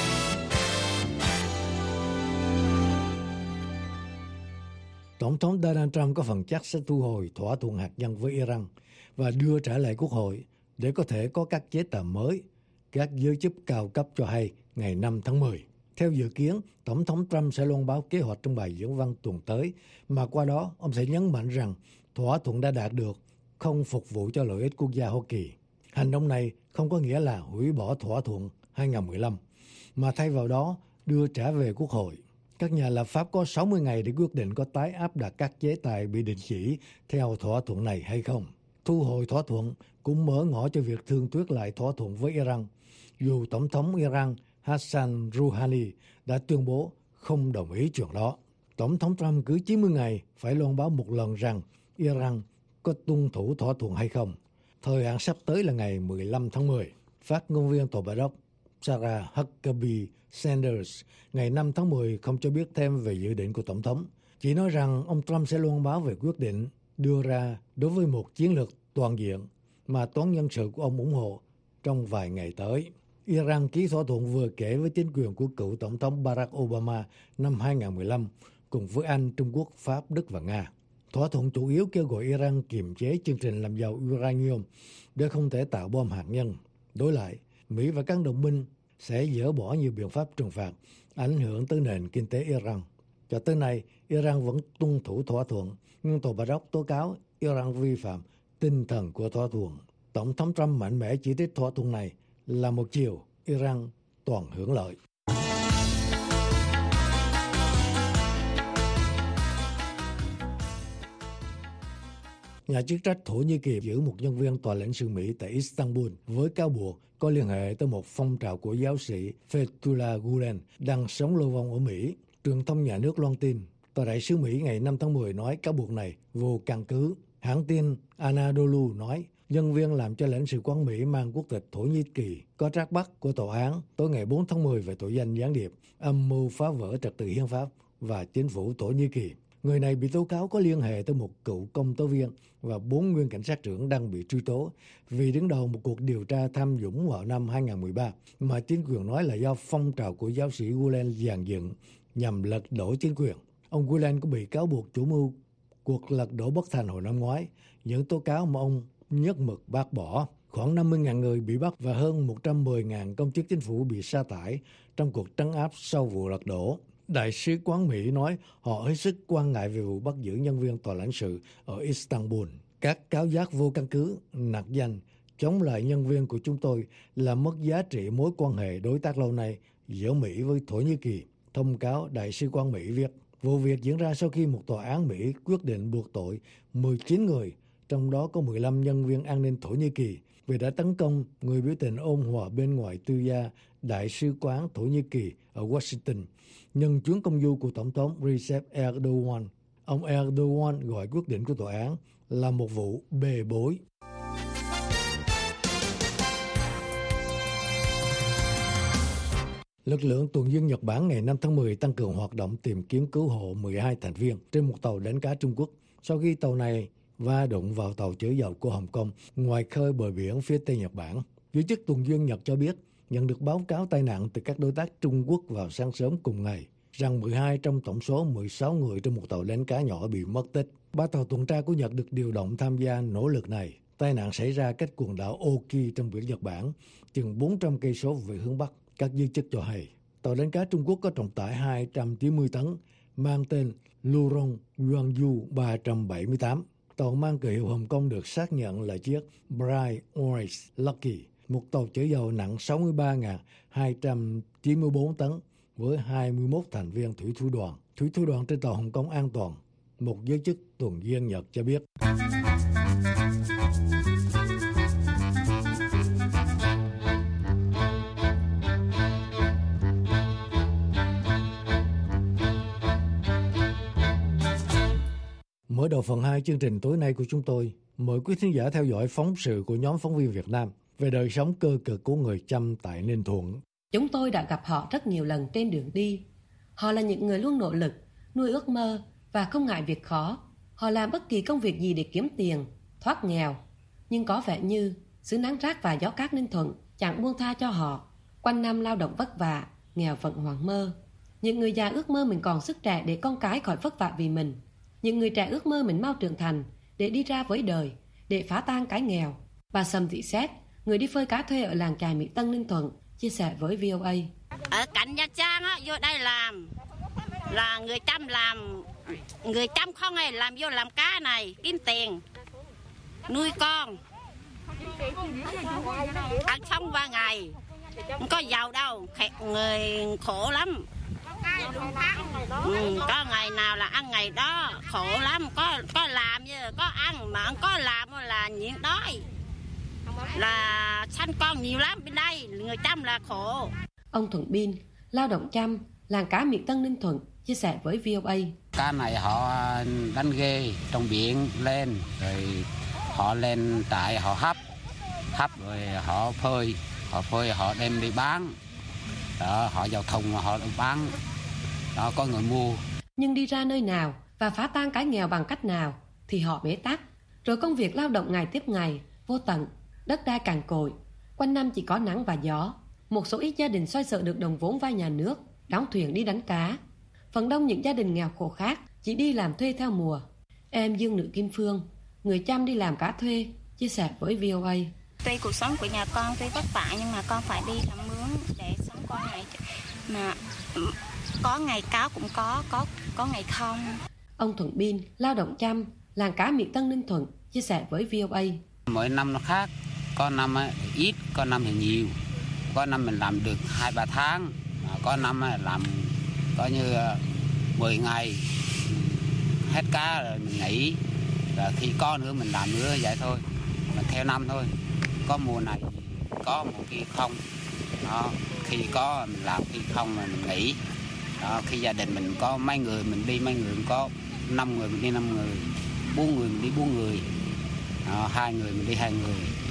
Tổng thống Donald Trump có phần chắc sẽ thu hồi thỏa thuận hạt nhân với Iran và đưa trở lại Quốc hội để có thể có các chế tài mới, các giới chức cao cấp cho hay ngày năm tháng mười. Theo dự kiến, Tổng thống Trump sẽ loan báo kế hoạch trong bài diễn văn tuần tới, mà qua đó ông sẽ nhấn mạnh rằng thỏa thuận đã đạt được không phục vụ cho lợi ích quốc gia Hoa Kỳ. Hành động này không có nghĩa là hủy bỏ thỏa thuận hai nghìn mười lăm, mà thay vào đó đưa trả về Quốc hội. Các nhà lập pháp có sáu mươi ngày để quyết định có tái áp đặt các chế tài bị đình chỉ theo thỏa thuận này hay không. Thu hồi thỏa thuận cũng mở ngõ cho việc thương thuyết lại thỏa thuận với Iran, dù Tổng thống Iran Hassan Rouhani đã tuyên bố không đồng ý chuyện đó. Tổng thống Trump cứ chín mươi ngày phải loan báo một lần rằng Iran có tuân thủ thỏa thuận hay không. Thời hạn sắp tới là ngày mười lăm tháng mười. Phát ngôn viên Tòa Bạch Ốc Sarah Huckabee Sanders ngày năm tháng mười không cho biết thêm về dự định của Tổng thống. Chỉ nói rằng ông Trump sẽ loan báo về quyết định đưa ra đối với một chiến lược toàn diện mà toán nhân sự của ông ủng hộ trong vài ngày tới. Iran ký thỏa thuận vừa kể với chính quyền của cựu Tổng thống Barack Obama năm hai không một lăm cùng với Anh, Trung Quốc, Pháp, Đức và Nga. Thỏa thuận chủ yếu kêu gọi Iran kiềm chế chương trình làm giàu uranium để không thể tạo bom hạt nhân. Đối lại, Mỹ và các đồng minh sẽ dỡ bỏ nhiều biện pháp trừng phạt ảnh hưởng tới nền kinh tế Iran. Cho tới nay, Iran vẫn tuân thủ thỏa thuận, nhưng Tòa Bạch Ốc tố cáo Iran vi phạm tinh thần của thỏa thuận. Tổng thống Trump mạnh mẽ chỉ trích thỏa thuận này là một chiều, Iran toàn hưởng lợi. Nhà chức trách Thổ Nhĩ Kỳ giữ một nhân viên tòa lãnh sự Mỹ tại Istanbul với cáo buộc có liên hệ tới một phong trào của giáo sĩ Fethullah Gulen đang sống lưu vong ở Mỹ. Truyền thông nhà nước loan tin, tòa đại sứ Mỹ ngày năm tháng mười nói cáo buộc này vô căn cứ. Hãng tin Anadolu nói nhân viên làm cho lãnh sự quán Mỹ mang quốc tịch Thổ Nhĩ Kỳ có trách bắt của tòa án tối ngày bốn tháng mười về tội danh gián điệp, âm mưu phá vỡ trật tự hiến pháp và chính phủ Thổ Nhĩ Kỳ. Người này bị tố cáo có liên hệ tới một cựu công tố viên và bốn nguyên cảnh sát trưởng đang bị truy tố vì đứng đầu một cuộc điều tra tham nhũng vào năm hai không một ba mà chính quyền nói là do phong trào của giáo sĩ Gulen dàn dựng nhằm lật đổ chính quyền. Ông Gulen cũng bị cáo buộc chủ mưu cuộc lật đổ bất thành hồi năm ngoái, những tố cáo mà ông nhất mực bác bỏ. Khoảng năm mươi nghìn người bị bắt và hơn một trăm mười nghìn công chức chính phủ bị sa thải trong cuộc trấn áp sau vụ lật đổ. Đại sứ quán Mỹ nói họ hết sức quan ngại về vụ bắt giữ nhân viên tòa lãnh sự ở Istanbul. Các cáo giác vô căn cứ, nặc danh, chống lại nhân viên của chúng tôi là mất giá trị mối quan hệ đối tác lâu nay giữa Mỹ với Thổ Nhĩ Kỳ, thông cáo Đại sứ quán Mỹ viết. Vụ việc diễn ra sau khi một tòa án Mỹ quyết định buộc tội mười chín người, trong đó có mười lăm nhân viên an ninh Thổ Nhĩ Kỳ, vì đã tấn công người biểu tình ôn hòa bên ngoài tư gia Đại sứ quán Thổ Nhĩ Kỳ ở Washington nhân chuyến công du của Tổng thống Recep Erdogan. Ông Erdogan gọi quyết định của tòa án là một vụ bê bối. Lực lượng tuần duyên Nhật Bản ngày năm tháng mười tăng cường hoạt động tìm kiếm cứu hộ mười hai thành viên trên một tàu đánh cá Trung Quốc sau khi tàu này va đụng vào tàu chở dầu của Hồng Kông ngoài khơi bờ biển phía Tây Nhật Bản. Giới chức tuần duyên Nhật cho biết nhận được báo cáo tai nạn từ các đối tác Trung Quốc vào sáng sớm cùng ngày rằng mười hai trong tổng số mười sáu người trên một tàu đánh cá nhỏ bị mất tích. Ba tàu tuần tra của Nhật được điều động tham gia nỗ lực này. Tai nạn xảy ra cách quần đảo Oki trong biển Nhật Bản, chừng bốn trăm cây số về hướng Bắc. Các giới chức cho hay, tàu đánh cá Trung Quốc có trọng tải hai trăm chín mươi tấn, mang tên Lurong Yuanju ba trăm bảy mươi tám. Tàu mang cờ hiệu Hồng Kông được xác nhận là chiếc Bright Orange Lucky, một tàu chở dầu nặng sáu mươi ba nghìn hai trăm chín mươi tư tấn với hai mươi mốt thành viên thủy thủ đoàn. Thủy thủ đoàn trên tàu Hồng Kông an toàn, một giới chức tuần duyên Nhật cho biết. Mở đầu phần hai chương trình tối nay của chúng tôi, mời quý thính giả theo dõi phóng sự của nhóm phóng viên Việt Nam về đời sống cơ cực của người Chăm tại Ninh Thuận. Chúng tôi đã gặp họ rất nhiều lần trên đường đi. Họ là những người luôn nỗ lực, nuôi ước mơ và không ngại việc khó. Họ làm bất kỳ công việc gì để kiếm tiền, thoát nghèo. Nhưng có vẻ như xứ nắng rác và gió cát Ninh Thuận chẳng buông tha cho họ. Quanh năm lao động vất vả, nghèo vận hoàng mơ. Những người già ước mơ mình còn sức trẻ để con cái khỏi vất vả vì mình. Những người trẻ ước mơ mình mau trưởng thành để đi ra với đời, để phá tan cái nghèo. Bà Sầm Thị Xét, người đi phơi cá thuê ở làng chài Mỹ Tân Ninh Thuận, chia sẻ với vê o a. Ở cạnh Nha Trang á, vô đây làm là người Chăm làm, người Chăm không hề làm vô làm cá này kiếm tiền nuôi con, ăn xong ba ngày, không có giàu đâu, người khổ lắm. Ừ, có ngày nào là ăn ngày đó, khổ lắm, có có làm chứ có ăn, mà không có làm là nhịn đói, là sanh con nhiều lắm bên đây, người Chăm là khổ. Ông Thuận Bin, lao động Chăm, làng cá Mỹ Tân Ninh Thuận, chia sẻ với vê o a. Cá này họ đánh ghê trong biển lên, rồi họ lên trại họ hấp, hấp rồi họ phơi, họ phơi họ đem đi bán, đó, họ vào thùng họ bán, đó có người mua. Nhưng đi ra nơi nào và phá tan cái nghèo bằng cách nào thì họ bế tắc, rồi công việc lao động ngày tiếp ngày, vô tận, đất đai cằn cỗi. Quanh năm chỉ có nắng và gió. Một số ít gia đình xoay sở được đồng vốn vay nhà nước, đóng thuyền đi đánh cá. Phần đông những gia đình nghèo khổ khác chỉ đi làm thuê theo mùa. Em Dương Nữ Kim Phương, người chăm đi làm cá thuê, chia sẻ với vê o a. Tuy cuộc sống của nhà con tuy vất vả nhưng mà con phải đi làm mướn để sống qua ngày, mà có ngày cá cũng có, có có ngày không. Ông Thuận Bin, lao động chăm, làng cá Mỹ Tân Ninh Thuận, chia sẻ với vê o a. Mỗi năm nó khác, có năm ít, có năm thì nhiều, có năm mình làm được hai ba tháng, có năm làm coi như mười ngày hết cá rồi mình nghỉ, rồi khi có nữa mình làm nữa vậy thôi, mình theo năm thôi. Có mùa này có, mùa kia không. Đó, khi có mình làm, khi không mà mình nghỉ. Đó, khi gia đình mình có mấy người mình đi mấy người, có năm người mình đi năm người, bốn người mình đi bốn người, đó, hai người mình đi hai người.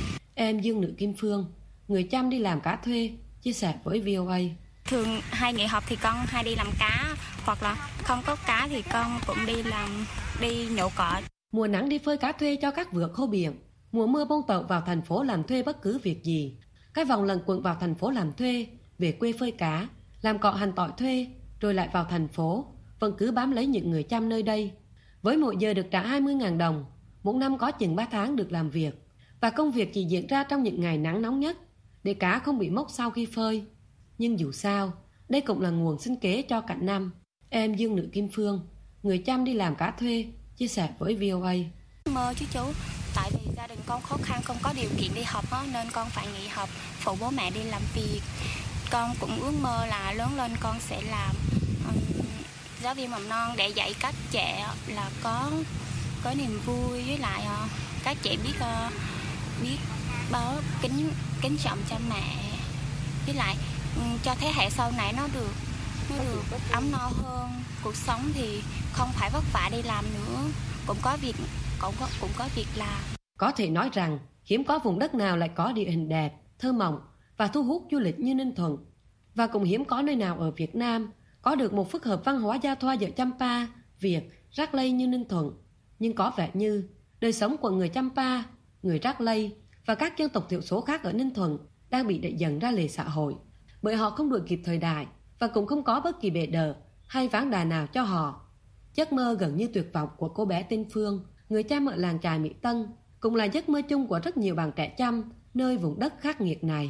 Em Dương Nữ Kim Phương, người chăm đi làm cá thuê, chia sẻ với vê o a. Thường hai nghỉ học thì con hay đi làm cá, hoặc là không có cá thì con cũng đi làm, đi nhổ cỏ. Mùa nắng đi phơi cá thuê cho các vựa khô biển, mùa mưa bông tậu vào thành phố làm thuê bất cứ việc gì. Cái vòng lẩn quẩn vào thành phố làm thuê, về quê phơi cá, làm cọ hành tỏi thuê, rồi lại vào thành phố, vẫn cứ bám lấy những người chăm nơi đây. Với mỗi giờ được trả hai mươi nghìn đồng, một năm có chừng ba tháng được làm việc. Và công việc chỉ diễn ra trong những ngày nắng nóng nhất, để cá không bị mốc sau khi phơi. Nhưng dù sao, đây cũng là nguồn sinh kế cho cả năm. Em Dương Nữ Kim Phương, người chăm đi làm cá thuê, chia sẻ với vê o a. Mơ chứ chú, tại vì gia đình con khó khăn, không có điều kiện đi học đó, nên con phải nghỉ học, phụ bố mẹ đi làm việc. Con cũng ước mơ là lớn lên con sẽ làm um, giáo viên mầm non để dạy các trẻ là có có niềm vui, với lại uh, các trẻ biết uh, biết báo kính kính trọng cha mẹ, với lại um, cho thế hệ sau này nó được nó được ấm no hơn. Cuộc sống thì không phải vất vả đi làm nữa, cũng có việc cũng có cũng có việc làm. Có thể nói rằng hiếm có vùng đất nào lại có địa hình đẹp, thơ mộng và thu hút du lịch như Ninh Thuận, và cũng hiếm có nơi nào ở Việt Nam có được một phức hợp văn hóa giao thoa giữa Champa, Việt, Rắc Lây như Ninh Thuận. Nhưng có vẻ như đời sống của người Champa, người Rắc Lây và các dân tộc thiểu số khác ở Ninh Thuận đang bị đẩy dần ra lề xã hội, bởi họ không đuổi kịp thời đại và cũng không có bất kỳ bệ đỡ hay ván đài nào cho họ. Giấc mơ gần như tuyệt vọng của cô bé tên Phương, người chăm ở làng chài Mỹ Tân, cũng là giấc mơ chung của rất nhiều bạn trẻ chăm nơi vùng đất khắc nghiệt này.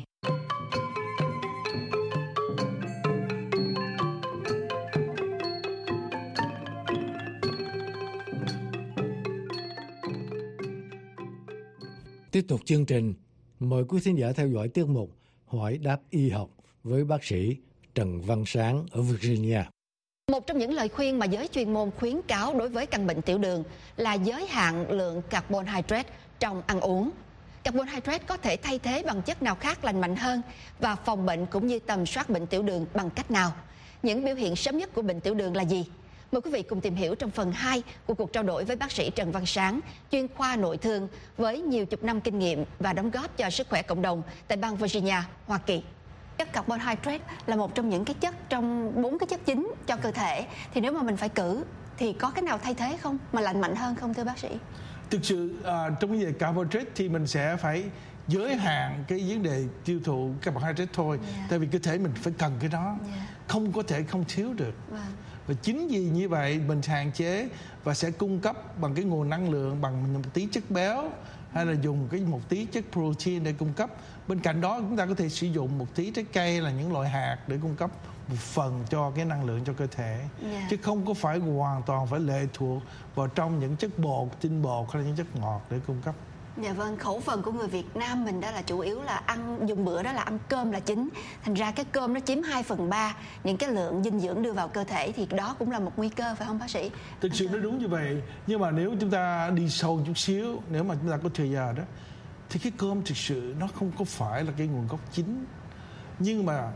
Tiếp tục chương trình, mời quý thính giả theo dõi tiết mục Hỏi đáp y học với bác sĩ Trần Văn Sáng ở Virginia. Một trong những lời khuyên mà giới chuyên môn khuyến cáo đối với căn bệnh tiểu đường là giới hạn lượng carbohydrate trong ăn uống. Carbohydrate có thể thay thế bằng chất nào khác lành mạnh hơn và phòng bệnh cũng như tầm soát bệnh tiểu đường bằng cách nào? Những biểu hiện sớm nhất của bệnh tiểu đường là gì? Mời quý vị cùng tìm hiểu trong phần hai của cuộc trao đổi với bác sĩ Trần Văn Sáng, chuyên khoa nội thương với nhiều chục năm kinh nghiệm và đóng góp cho sức khỏe cộng đồng tại bang Virginia, Hoa Kỳ. Chất carbohydrate là một trong những cái chất trong bốn cái chất chính cho cơ thể. Thì nếu mà mình phải cử thì có cái nào thay thế không mà lành mạnh hơn không thưa bác sĩ? Thực sự à, trong cái về carbohydrate thì mình sẽ phải giới hạn cái vấn đề tiêu thụ carbohydrate thôi. Yeah. Tại vì cơ thể mình phải cần cái đó, yeah. Không có thể không thiếu được. Wow. Và chính vì như vậy mình hạn chế và sẽ cung cấp bằng cái nguồn năng lượng bằng một tí chất béo hay là dùng cái một tí chất protein để cung cấp. Bên cạnh đó chúng ta có thể sử dụng một tí trái cây là những loại hạt để cung cấp một phần cho cái năng lượng cho cơ thể. Yeah. Chứ không có phải hoàn toàn phải lệ thuộc vào trong những chất bột, tinh bột hay là những chất ngọt để cung cấp. Dạ vâng, khẩu phần của người Việt Nam mình đó là chủ yếu là ăn dùng bữa đó là ăn cơm là chính. Thành ra cái cơm nó chiếm hai phần ba những cái lượng dinh dưỡng đưa vào cơ thể, thì đó cũng là một nguy cơ phải không bác sĩ? Thực sự nó đúng như vậy. Nhưng mà nếu chúng ta đi sâu chút xíu, nếu mà chúng ta có thời giờ đó, thì cái cơm thực sự nó không có phải là cái nguồn gốc chính. Nhưng mà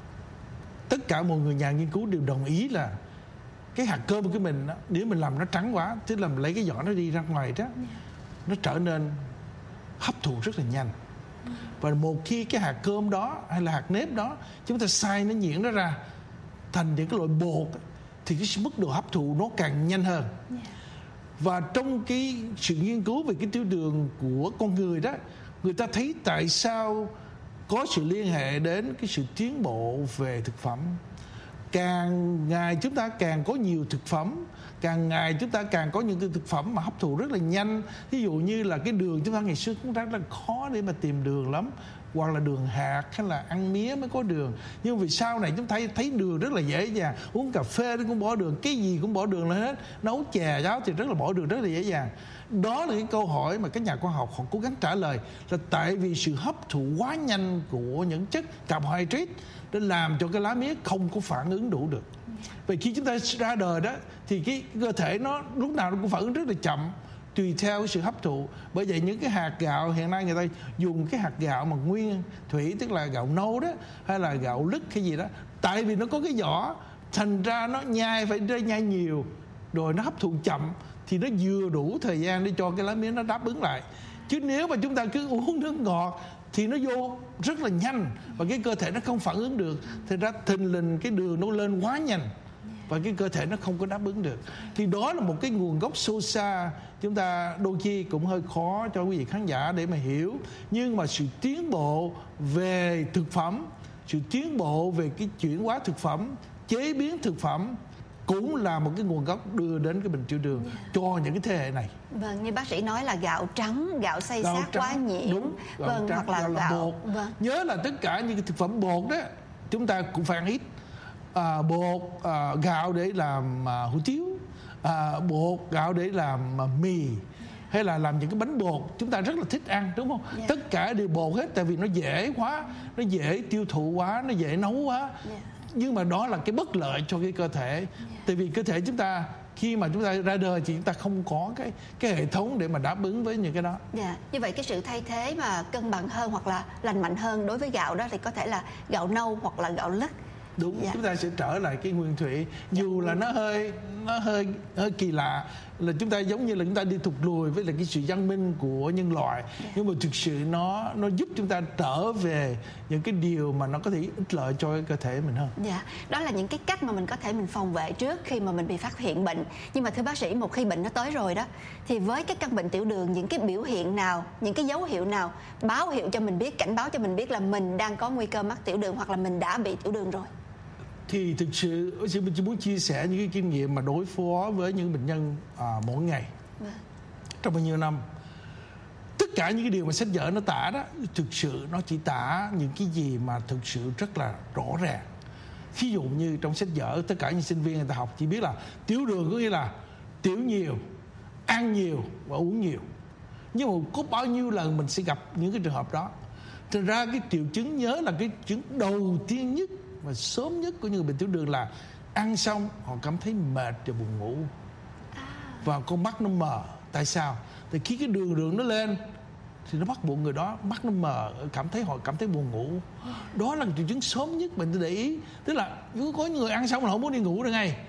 tất cả mọi người nhà nghiên cứu đều đồng ý là cái hạt cơm của mình đó, nếu mình làm nó trắng quá, tức là mình lấy cái vỏ nó đi ra ngoài đó, nó trở nên hấp thụ rất là nhanh. Và một khi cái hạt cơm đó hay là hạt nếp đó chúng ta xay nó nhuyễn nó ra thành những cái loại bột thì cái mức độ hấp thụ nó càng nhanh hơn. Và trong cái sự nghiên cứu về cái tiểu đường của con người đó, người ta thấy tại sao có sự liên hệ đến cái sự tiến bộ về thực phẩm. Càng ngày chúng ta càng có nhiều thực phẩm, càng ngày chúng ta càng có những cái thực phẩm mà hấp thụ rất là nhanh. Ví dụ như là cái đường, chúng ta ngày xưa cũng rất là khó để mà tìm đường lắm, hoặc là đường hạt hay là ăn mía mới có đường. Nhưng vì sau này chúng ta thấy, thấy đường rất là dễ dàng. Uống cà phê cũng bỏ đường, cái gì cũng bỏ đường lên hết. Nấu chè cháo thì rất là bỏ đường rất là dễ dàng. Đó là cái câu hỏi mà các nhà khoa học họ cố gắng trả lời, là tại vì sự hấp thụ quá nhanh của những chất carbohydrate để làm cho cái lá mía không có phản ứng đủ được. Vậy khi chúng ta ra đời đó thì cái, cái cơ thể nó lúc nào nó cũng phản ứng rất là chậm, tùy theo cái sự hấp thụ. Bởi vậy những cái hạt gạo hiện nay người ta dùng cái hạt gạo mà nguyên thủy, tức là gạo nâu đó, hay là gạo lứt hay gì đó, tại vì nó có cái vỏ, thành ra nó nhai phải nhai nhiều, rồi nó hấp thụ chậm, thì nó vừa đủ thời gian để cho cái lá mía nó đáp ứng lại. Chứ nếu mà chúng ta cứ uống nước ngọt thì nó vô rất là nhanh và cái cơ thể nó không phản ứng được, thì ra thình lình cái đường nó lên quá nhanh và cái cơ thể nó không có đáp ứng được. Thì đó là một cái nguồn gốc sâu xa, chúng ta đôi khi cũng hơi khó cho quý vị khán giả để mà hiểu. Nhưng mà sự tiến bộ về thực phẩm, sự tiến bộ về cái chuyển hóa thực phẩm, chế biến thực phẩm cũng là một cái nguồn gốc đưa đến cái bệnh tiểu đường yeah. cho những cái thế hệ này. Vâng, như bác sĩ nói là gạo trắng, gạo xay sát quá nhiễm, đúng, gạo vâng, trắng, hoặc là gạo, gạo bột. Vâng. Nhớ là tất cả những cái thực phẩm bột đó chúng ta cũng phải ăn ít. À, bột à, gạo để làm à, hủ tiếu, à, bột gạo để làm à, mì, hay là làm những cái bánh bột chúng ta rất là thích ăn, đúng không? Yeah. Tất cả đều bột hết, tại vì nó dễ quá, nó dễ tiêu thụ quá, nó dễ nấu quá. Yeah. Nhưng mà đó là cái bất lợi cho cái cơ thể. Yeah. Tại vì cơ thể chúng ta khi mà chúng ta ra đời thì chúng ta không có cái cái hệ thống để mà đáp ứng với những cái đó. Dạ, yeah. Như vậy cái sự thay thế mà cân bằng hơn hoặc là lành mạnh hơn đối với gạo đó thì có thể là gạo nâu hoặc là gạo lứt. Đúng, dạ. Chúng ta sẽ trở lại cái nguyên thủy. Dù là nó hơi nó hơi hơi kỳ lạ, là chúng ta giống như là chúng ta đi thụt lùi với lại cái sự văn minh của nhân loại, dạ. Nhưng mà thực sự nó nó giúp chúng ta trở về những cái điều mà nó có thể ích lợi cho cái cơ thể mình hơn. Dạ, đó là những cái cách mà mình có thể mình phòng vệ trước khi mà mình bị phát hiện bệnh. Nhưng mà thưa bác sĩ, một khi bệnh nó tới rồi đó, thì với cái căn bệnh tiểu đường, những cái biểu hiện nào, những cái dấu hiệu nào báo hiệu cho mình biết, cảnh báo cho mình biết là mình đang có nguy cơ mắc tiểu đường hoặc là mình đã bị tiểu đường rồi? Thì thực sự mình chỉ muốn chia sẻ những cái kinh nghiệm mà đối phó với những bệnh nhân à, mỗi ngày vâng. trong bao nhiêu năm. Tất cả những cái điều mà sách vở nó tả đó, thực sự nó chỉ tả những cái gì mà thực sự rất là rõ ràng. Ví dụ như trong sách vở, tất cả những sinh viên người ta học chỉ biết là tiểu đường có nghĩa là tiểu nhiều, ăn nhiều và uống nhiều. Nhưng mà có bao nhiêu lần mình sẽ gặp những cái trường hợp đó. Thành ra cái triệu chứng, nhớ là cái chứng đầu tiên nhất và sớm nhất của những người bệnh tiểu đường là ăn xong họ cảm thấy mệt và buồn ngủ và con mắt nó mờ. Tại sao? Thì khi cái đường đường nó lên thì nó bắt buộc người đó mắt nó mờ, cảm thấy họ cảm thấy buồn ngủ. Đó là triệu chứng sớm nhất mình để ý. Tức là có những người ăn xong là không muốn đi ngủ nữa ngay.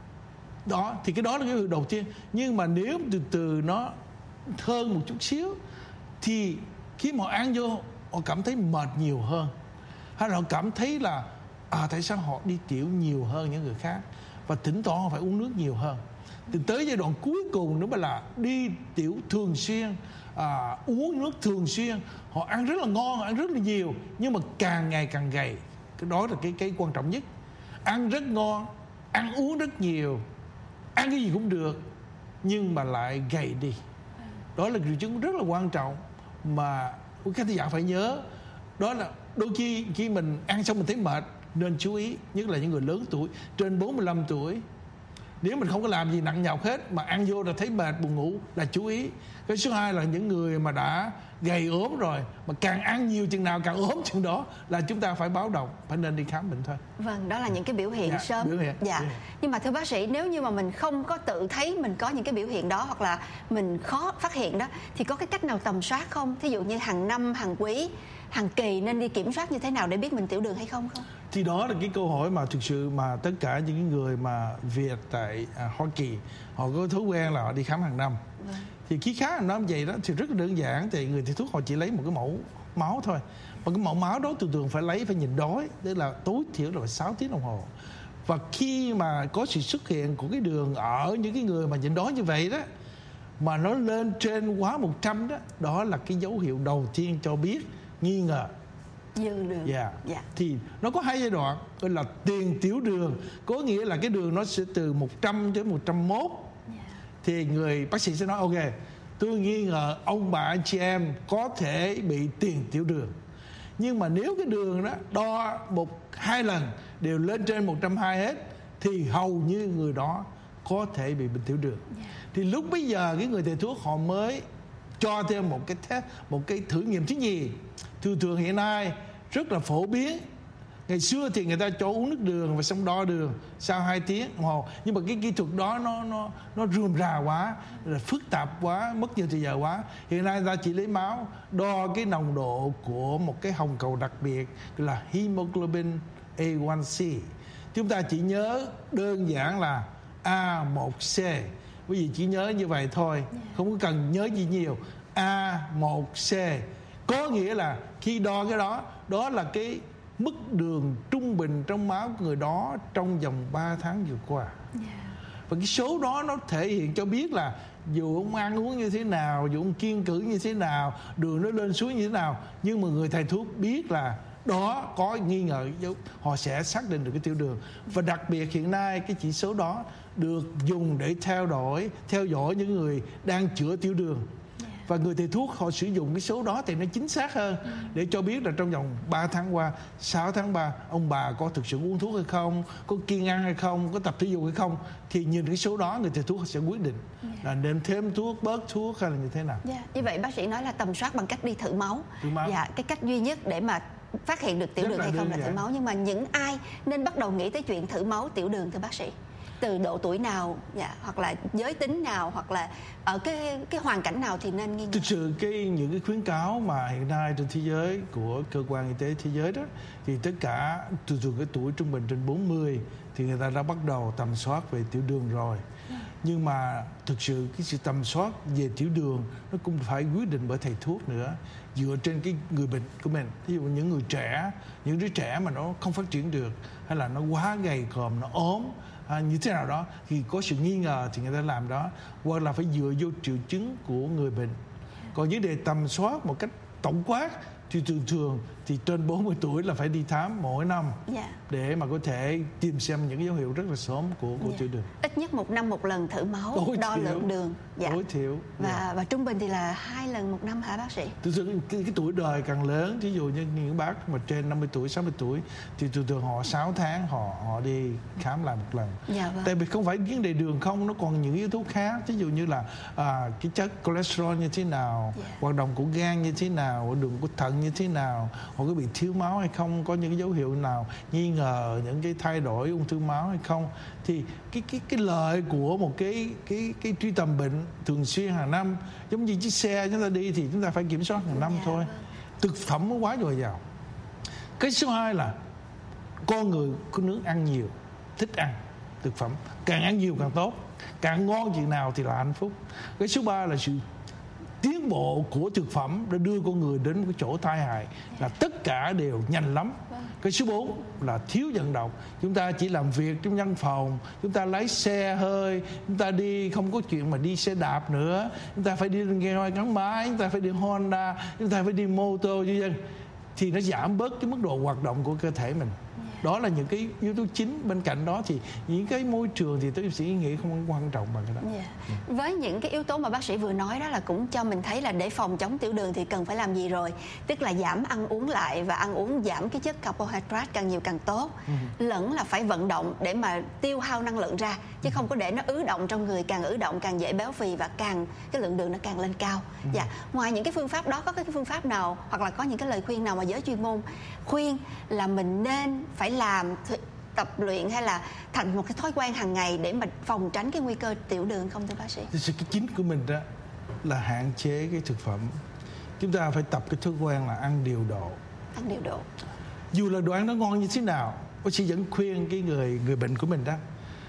Đó, thì cái đó là cái điều đầu tiên. Nhưng mà nếu từ từ nó hơn một chút xíu thì khi mà họ ăn vô họ cảm thấy mệt nhiều hơn, hay là họ cảm thấy là à tại sao họ đi tiểu nhiều hơn những người khác, và thỉnh thoảng họ phải uống nước nhiều hơn. Thì tới giai đoạn cuối cùng nữa mà là đi tiểu thường xuyên, à, uống nước thường xuyên, họ ăn rất là ngon, ăn rất là nhiều, nhưng mà càng ngày càng gầy. Cái đó là cái cái quan trọng nhất. Ăn rất ngon, ăn uống rất nhiều, ăn cái gì cũng được, nhưng mà lại gầy đi. Đó là triệu chứng rất là quan trọng mà các khán giả phải nhớ. Đó là đôi khi khi mình ăn xong mình thấy mệt nên chú ý, nhất là những người lớn tuổi trên bốn mươi lăm tuổi. Nếu mình không có làm gì nặng nhọc hết mà ăn vô là thấy mệt buồn ngủ là chú ý. Cái số hai là những người mà đã gầy ốm rồi mà càng ăn nhiều chừng nào càng ốm chừng đó là chúng ta phải báo động, phải nên đi khám bệnh thôi. Vâng, đó là những cái biểu hiện dạ, sớm. Biểu hiện. Dạ. Biểu hiện. Nhưng mà thưa bác sĩ, nếu như mà mình không có tự thấy mình có những cái biểu hiện đó hoặc là mình khó phát hiện đó, thì có cái cách nào tầm soát không? Thí dụ như hàng năm, hàng quý, hàng kỳ nên đi kiểm soát như thế nào để biết mình tiểu đường hay không không? Thì đó là cái câu hỏi mà thực sự mà tất cả những người mà Việt tại à, Hoa Kỳ họ có thói quen là họ đi khám hàng năm. Vâng. Thì khi khám hàng năm vậy đó thì rất là đơn giản, thì người thầy thuốc họ chỉ lấy một cái mẫu máu thôi, và cái mẫu máu đó thường thường phải lấy phải nhìn đói, tức là tối thiểu là phải sáu tiếng đồng hồ. Và khi mà có sự xuất hiện của cái đường ở những cái người mà nhịn đói như vậy đó, mà nó lên trên quá một trăm đó, đó là cái dấu hiệu đầu tiên cho biết nghi ngờ dư đường. Dạ. Dạ. Thì nó có hai giai đoạn, gọi là tiền tiểu đường, có nghĩa là cái đường nó sẽ từ một trăm đến một trăm mốt. Dạ. Thì người bác sĩ sẽ nói ok, tôi nghi ngờ ông bà anh chị em có thể bị tiền tiểu đường. Nhưng mà nếu cái đường đó đo một hai lần đều lên trên một trăm hai mươi hết thì hầu như người đó có thể bị bệnh tiểu đường. Yeah. Thì lúc bây giờ cái người thầy thuốc họ mới cho thêm một cái test, một cái thử nghiệm thứ nhì. Thường thường hiện nay rất là phổ biến. Ngày xưa thì người ta cho uống nước đường và xong đo đường sau hai tiếng đồng hồ, nhưng mà cái kỹ thuật đó nó nó nó rườm rà quá, là phức tạp quá, mất nhiều thời giờ quá. Hiện nay người ta chỉ lấy máu đo cái nồng độ của một cái hồng cầu đặc biệt là hemoglobin A one C. Chúng ta chỉ nhớ đơn giản là A one C. Quý vị chỉ nhớ như vậy thôi, không có cần nhớ gì nhiều. A one C có nghĩa là khi đo cái đó, đó là cái mức đường trung bình trong máu của người đó trong vòng ba tháng vừa qua. Yeah. Và cái số đó nó thể hiện cho biết là dù ông ăn uống như thế nào, dù ông kiêng cữ như thế nào, đường nó lên xuống như thế nào, nhưng mà người thầy thuốc biết là đó có nghi ngờ, họ sẽ xác định được cái tiểu đường. Và đặc biệt hiện nay cái chỉ số đó được dùng để theo dõi theo dõi những người đang chữa tiểu đường. Và người thầy thuốc họ sử dụng cái số đó thì nó chính xác hơn, để cho biết là trong vòng ba tháng qua, sáu tháng qua, ông bà có thực sự uống thuốc hay không, có kiêng ăn hay không, có tập thể dục hay không. Thì nhìn cái số đó người thầy thuốc sẽ quyết định là nên thêm thuốc, bớt thuốc hay là như thế nào. Yeah. Như vậy bác sĩ nói là tầm soát bằng cách đi thử máu. Thử máu. Dạ, cái cách duy nhất để mà phát hiện được tiểu Rất đường là hay không là đơn thử giản. máu. Nhưng mà những ai nên bắt đầu nghĩ tới chuyện thử máu tiểu đường thưa bác sĩ? Từ độ tuổi nào, dạ, hoặc là giới tính nào, hoặc là ở cái cái hoàn cảnh nào thì nên nghi ngờ? Thực sự cái những cái khuyến cáo mà hiện nay trên thế giới của cơ quan y tế thế giới đó, thì tất cả từ từ cái tuổi trung bình trên bốn mươi thì người ta đã bắt đầu tầm soát về tiểu đường rồi. Nhưng mà thực sự cái sự tầm soát về tiểu đường nó cũng phải quyết định bởi thầy thuốc nữa, dựa trên cái người bệnh của mình. Ví dụ những người trẻ, những đứa trẻ mà nó không phát triển được, hay là nó quá gầy còm, nó ốm, à, như thế nào đó thì có sự nghi ngờ thì người ta làm đó, hoặc là phải dựa vô triệu chứng của người bệnh. Còn vấn đề tầm soát một cách tổng quát thì thường thường thì trên bốn mươi tuổi là phải đi khám mỗi năm, yeah, để mà có thể tìm xem những cái dấu hiệu rất là sớm của của yeah, tiểu đường. Ít nhất một năm một lần thử máu, Tối đo thiểu, lượng đường, dạ, tối thiểu. và Yeah. và trung bình thì là hai lần một năm hả bác sĩ? Thực sự cái, cái tuổi đời càng lớn, ví dụ như những bác mà trên năm mươi tuổi, sáu mươi tuổi thì thường thường họ sáu tháng họ họ đi khám lại một lần. Dạ, vâng. Tại vì không phải vấn đề đường không, nó còn những yếu tố khác, ví dụ như là à, cái chất cholesterol như thế nào, Yeah, hoạt động của gan như thế nào, đường của thận như thế nào, họ có bị thiếu máu hay không, có những cái dấu hiệu nào nghi ngờ những cái thay đổi ung thư máu hay không. Thì cái cái cái lợi của một cái cái cái truy tầm bệnh thường xuyên hàng năm, giống như chiếc xe chúng ta đi thì chúng ta phải kiểm soát hàng năm, dạ, thôi. Vâng. Thực phẩm nó quá dồi dào. Cái số hai là con người có nước ăn nhiều, thích ăn thực phẩm, càng ăn nhiều càng tốt, càng ngon chuyện nào thì là hạnh phúc. Cái số ba là sự tiến bộ của thực phẩm đã đưa con người đến một cái chỗ tai hại, là tất cả đều nhanh lắm. Cái số bốn là thiếu vận động. Chúng ta chỉ làm việc trong văn phòng, chúng ta lái xe hơi, chúng ta đi không có chuyện mà đi xe đạp nữa, chúng ta phải đi ghe hoa gắn máy, chúng ta phải đi Honda, chúng ta phải đi mô tô vân vân, thì nó giảm bớt cái mức độ hoạt động của cơ thể mình. Đó là những cái yếu tố chính. Bên cạnh đó thì những cái môi trường thì tôi sĩ nghĩ không quan trọng bằng cái đó. Yeah. Với những cái yếu tố mà bác sĩ vừa nói đó là cũng cho mình thấy là để phòng chống tiểu đường thì cần phải làm gì rồi. Tức là giảm ăn uống lại và ăn uống giảm cái chất carbohydrate càng nhiều càng tốt. Uh-huh. Lẫn là phải vận động để mà tiêu hao năng lượng ra, chứ uh-huh. không có để nó ứ động trong người, càng ứ động càng dễ béo phì và càng cái lượng đường nó càng lên cao. Uh-huh. Dạ. Ngoài những cái phương pháp đó có cái phương pháp nào hoặc là có những cái lời khuyên nào mà giới chuyên môn khuyên là mình nên phải làm, tập luyện hay là thành một cái thói quen hàng ngày để mà phòng tránh cái nguy cơ tiểu đường không thưa bác sĩ? Thì cái chính của mình đó là hạn chế cái thực phẩm. Chúng ta phải tập cái thói quen là ăn điều độ. Ăn điều độ. Dù là đồ ăn nó ngon như thế nào, bác sĩ vẫn khuyên cái người người bệnh của mình đó,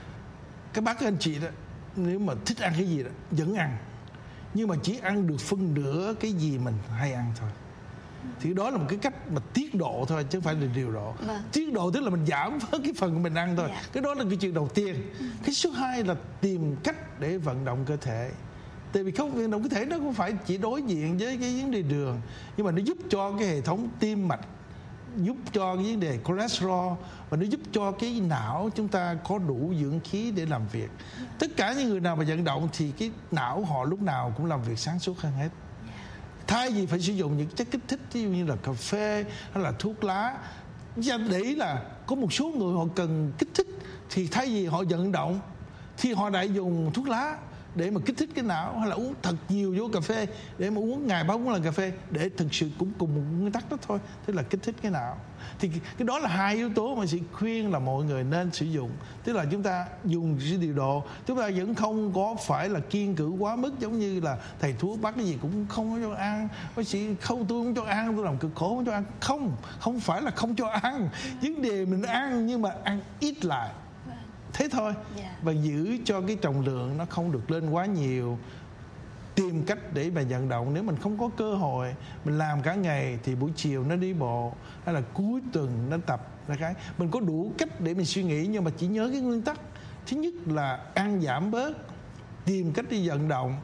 các bác các anh chị đó, nếu mà thích ăn cái gì đó vẫn ăn, nhưng mà chỉ ăn được phân nửa cái gì mình hay ăn thôi. Thì đó là một cái cách mà tiết độ thôi, chứ không phải là điều độ. Vâng. Tiết độ tức là mình giảm với cái phần mình ăn thôi. Dạ. Cái đó là cái chuyện đầu tiên. Ừ. Cái số hai là tìm cách để vận động cơ thể. Tại vì không vận động cơ thể nó không phải chỉ đối diện với cái vấn đề đường, nhưng mà nó giúp cho cái hệ thống tim mạch giúp cho cái vấn đề cholesterol, và nó giúp cho cái não chúng ta có đủ dưỡng khí để làm việc. Tất cả những người nào mà vận động thì cái não họ lúc nào cũng làm việc sáng suốt hơn hết. Thay vì phải sử dụng những chất kích thích ví dụ như là cà phê hay là thuốc lá, để ý là có một số người họ cần kích thích, thì thay vì họ vận động thì họ lại dùng thuốc lá để mà kích thích cái não, hay là uống thật nhiều vô cà phê để mà uống ngày bao uống lần cà phê, để thực sự cũng cùng một nguyên tắc đó thôi, tức là kích thích cái não. Thì cái đó là hai yếu tố mà chị khuyên là mọi người nên sử dụng. Tức là chúng ta dùng cái điều độ, chúng ta vẫn không có phải là kiêng cữ quá mức, giống như là thầy thuốc bắt cái gì cũng không có cho ăn, bác sĩ không, tôi không cho ăn, tôi làm cực khổ không cho ăn. Không, không phải là không cho ăn, vấn đề mình ăn nhưng mà ăn ít lại, thế thôi. Và giữ cho cái trọng lượng nó không được lên quá nhiều. Tìm cách để mà vận động. Nếu mình không có cơ hội mình làm cả ngày thì buổi chiều nó đi bộ, hay là cuối tuần nó tập là cái mình có đủ cách để mình suy nghĩ, nhưng mà chỉ nhớ cái nguyên tắc. Thứ nhất là ăn giảm bớt, tìm cách đi vận động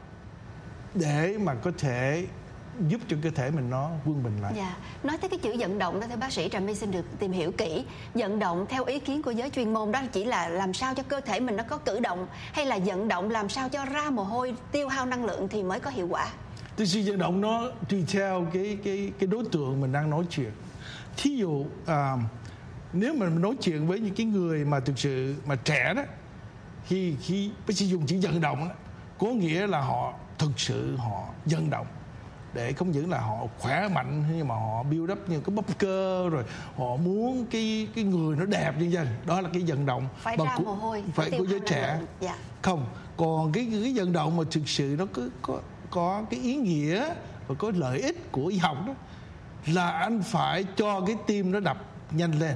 để mà có thể giúp cho cơ thể mình nó quân bình lại. Dạ. Nói tới cái chữ vận động đó, thưa bác sĩ Trà My xin được tìm hiểu kỹ. Vận động theo ý kiến của giới chuyên môn đó chỉ là làm sao cho cơ thể mình nó có cử động, hay là vận động làm sao cho ra mồ hôi, tiêu hao năng lượng thì mới có hiệu quả? Thì sự vận động nó tùy theo cái cái cái đối tượng mình đang nói chuyện. Thí dụ à, nếu mà mình nói chuyện với những cái người mà thực sự mà trẻ đó, khi khi bác sĩ dùng chữ vận động đó, có nghĩa là họ thực sự họ vận động để không những là họ khỏe mạnh, nhưng mà họ build up như cái bắp cơ, rồi họ muốn cái cái người nó đẹp như vậy. Đó là cái vận động phải mà ra của, mồ hôi, phải của giới trẻ. Dạ. Không, còn cái cái vận động mà thực sự nó có có có cái ý nghĩa và có lợi ích của y học đó, là anh phải cho cái tim nó đập nhanh lên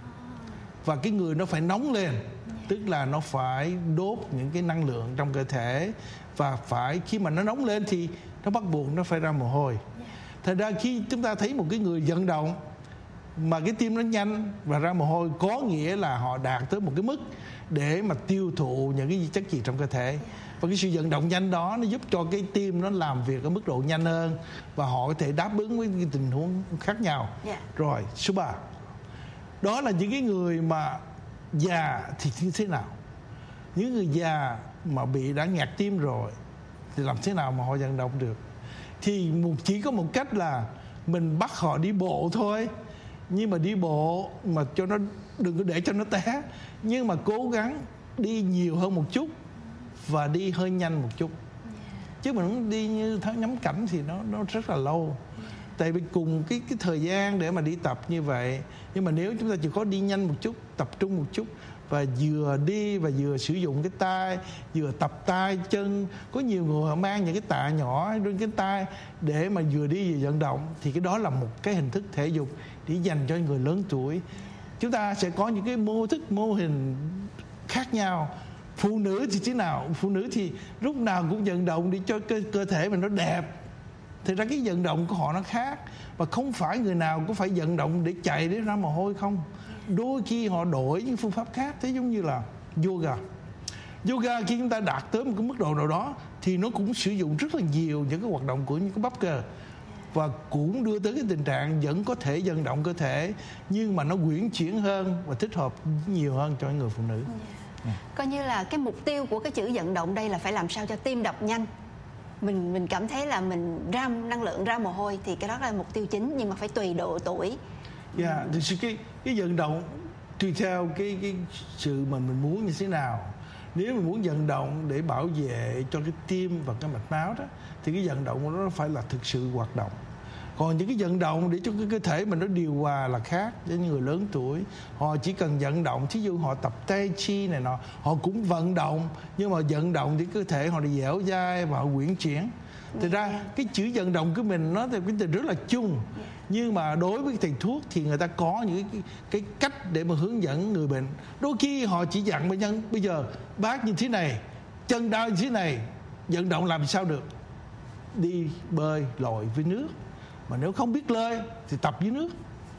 và cái người nó phải nóng lên, tức là nó phải đốt những cái năng lượng trong cơ thể, và phải khi mà nó nóng lên thì nó bắt buộc nó phải ra mồ hôi. Thật ra khi chúng ta thấy một cái người vận động mà cái tim nó nhanh và ra mồ hôi, có nghĩa là họ đạt tới một cái mức để mà tiêu thụ những cái chất gì trong cơ thể. Và cái sự vận động nhanh đó nó giúp cho cái tim nó làm việc ở mức độ nhanh hơn, và họ có thể đáp ứng với cái tình huống khác nhau. Yeah. Rồi, số ba, đó là những cái người mà già thì như thế nào? Những người già mà bị đã nghẹt tim rồi thì làm thế nào mà họ vận động được? Thì một chỉ có một cách là mình bắt họ đi bộ thôi, nhưng mà đi bộ mà cho nó đừng có để cho nó té, nhưng mà cố gắng đi nhiều hơn một chút và đi hơi nhanh một chút. Chứ mình không đi như thắng ngắm cảnh thì nó nó rất là lâu. Tại vì cùng cái cái thời gian để mà đi tập như vậy, nhưng mà nếu chúng ta chỉ có đi nhanh một chút, tập trung một chút, và vừa đi và vừa sử dụng cái tay, vừa tập tay chân. Có nhiều người họ mang những cái tạ nhỏ trên cái tay để mà vừa đi vừa vận động, thì cái đó là một cái hình thức thể dục để dành cho người lớn tuổi. Chúng ta sẽ có những cái mô thức, mô hình khác nhau. Phụ nữ thì thế nào? Phụ nữ thì lúc nào cũng vận động để cho cơ, cơ thể mình nó đẹp. Thì ra cái vận động của họ nó khác. Và không phải người nào cũng phải vận động để chạy để ra mồ hôi không. Đôi khi họ đổi những phương pháp khác, thế giống như là yoga. Yoga khi chúng ta đạt tới một cái mức độ nào đó thì nó cũng sử dụng rất là nhiều những cái hoạt động của những cái bắp cơ, và cũng đưa tới cái tình trạng vẫn có thể vận động cơ thể, nhưng mà nó uyển chuyển hơn và thích hợp nhiều hơn cho người phụ nữ. Yeah. Coi như là cái mục tiêu của cái chữ vận động đây là phải làm sao cho tim đập nhanh. Mình mình cảm thấy là mình ra năng lượng, ra mồ hôi, thì cái đó là mục tiêu chính, nhưng mà phải tùy độ tuổi. Dạ, yeah, thì cái cái vận động tùy theo cái cái sự mà mình muốn như thế nào. Nếu mình muốn vận động để bảo vệ cho cái tim và cái mạch máu đó, thì cái vận động đó nó phải là thực sự hoạt động. Còn những cái vận động để cho cái cơ thể mình nó điều hòa là khác. Với những người lớn tuổi, họ chỉ cần vận động, thí dụ họ tập tai chi này nọ, họ cũng vận động, nhưng mà vận động thì cơ thể họ đi dẻo dai và họ uyển chuyển. Thật ra cái chữ vận động của mình nó theo cái tình rất là chung, nhưng mà đối với thầy thuốc thì người ta có những cái, cái cách để mà hướng dẫn người bệnh. Đôi khi họ chỉ dặn bệnh nhân bây giờ bác như thế này, chân đau như thế này, vận động làm sao được? Đi bơi lội với nước. Mà nếu không biết bơi thì tập dưới nước.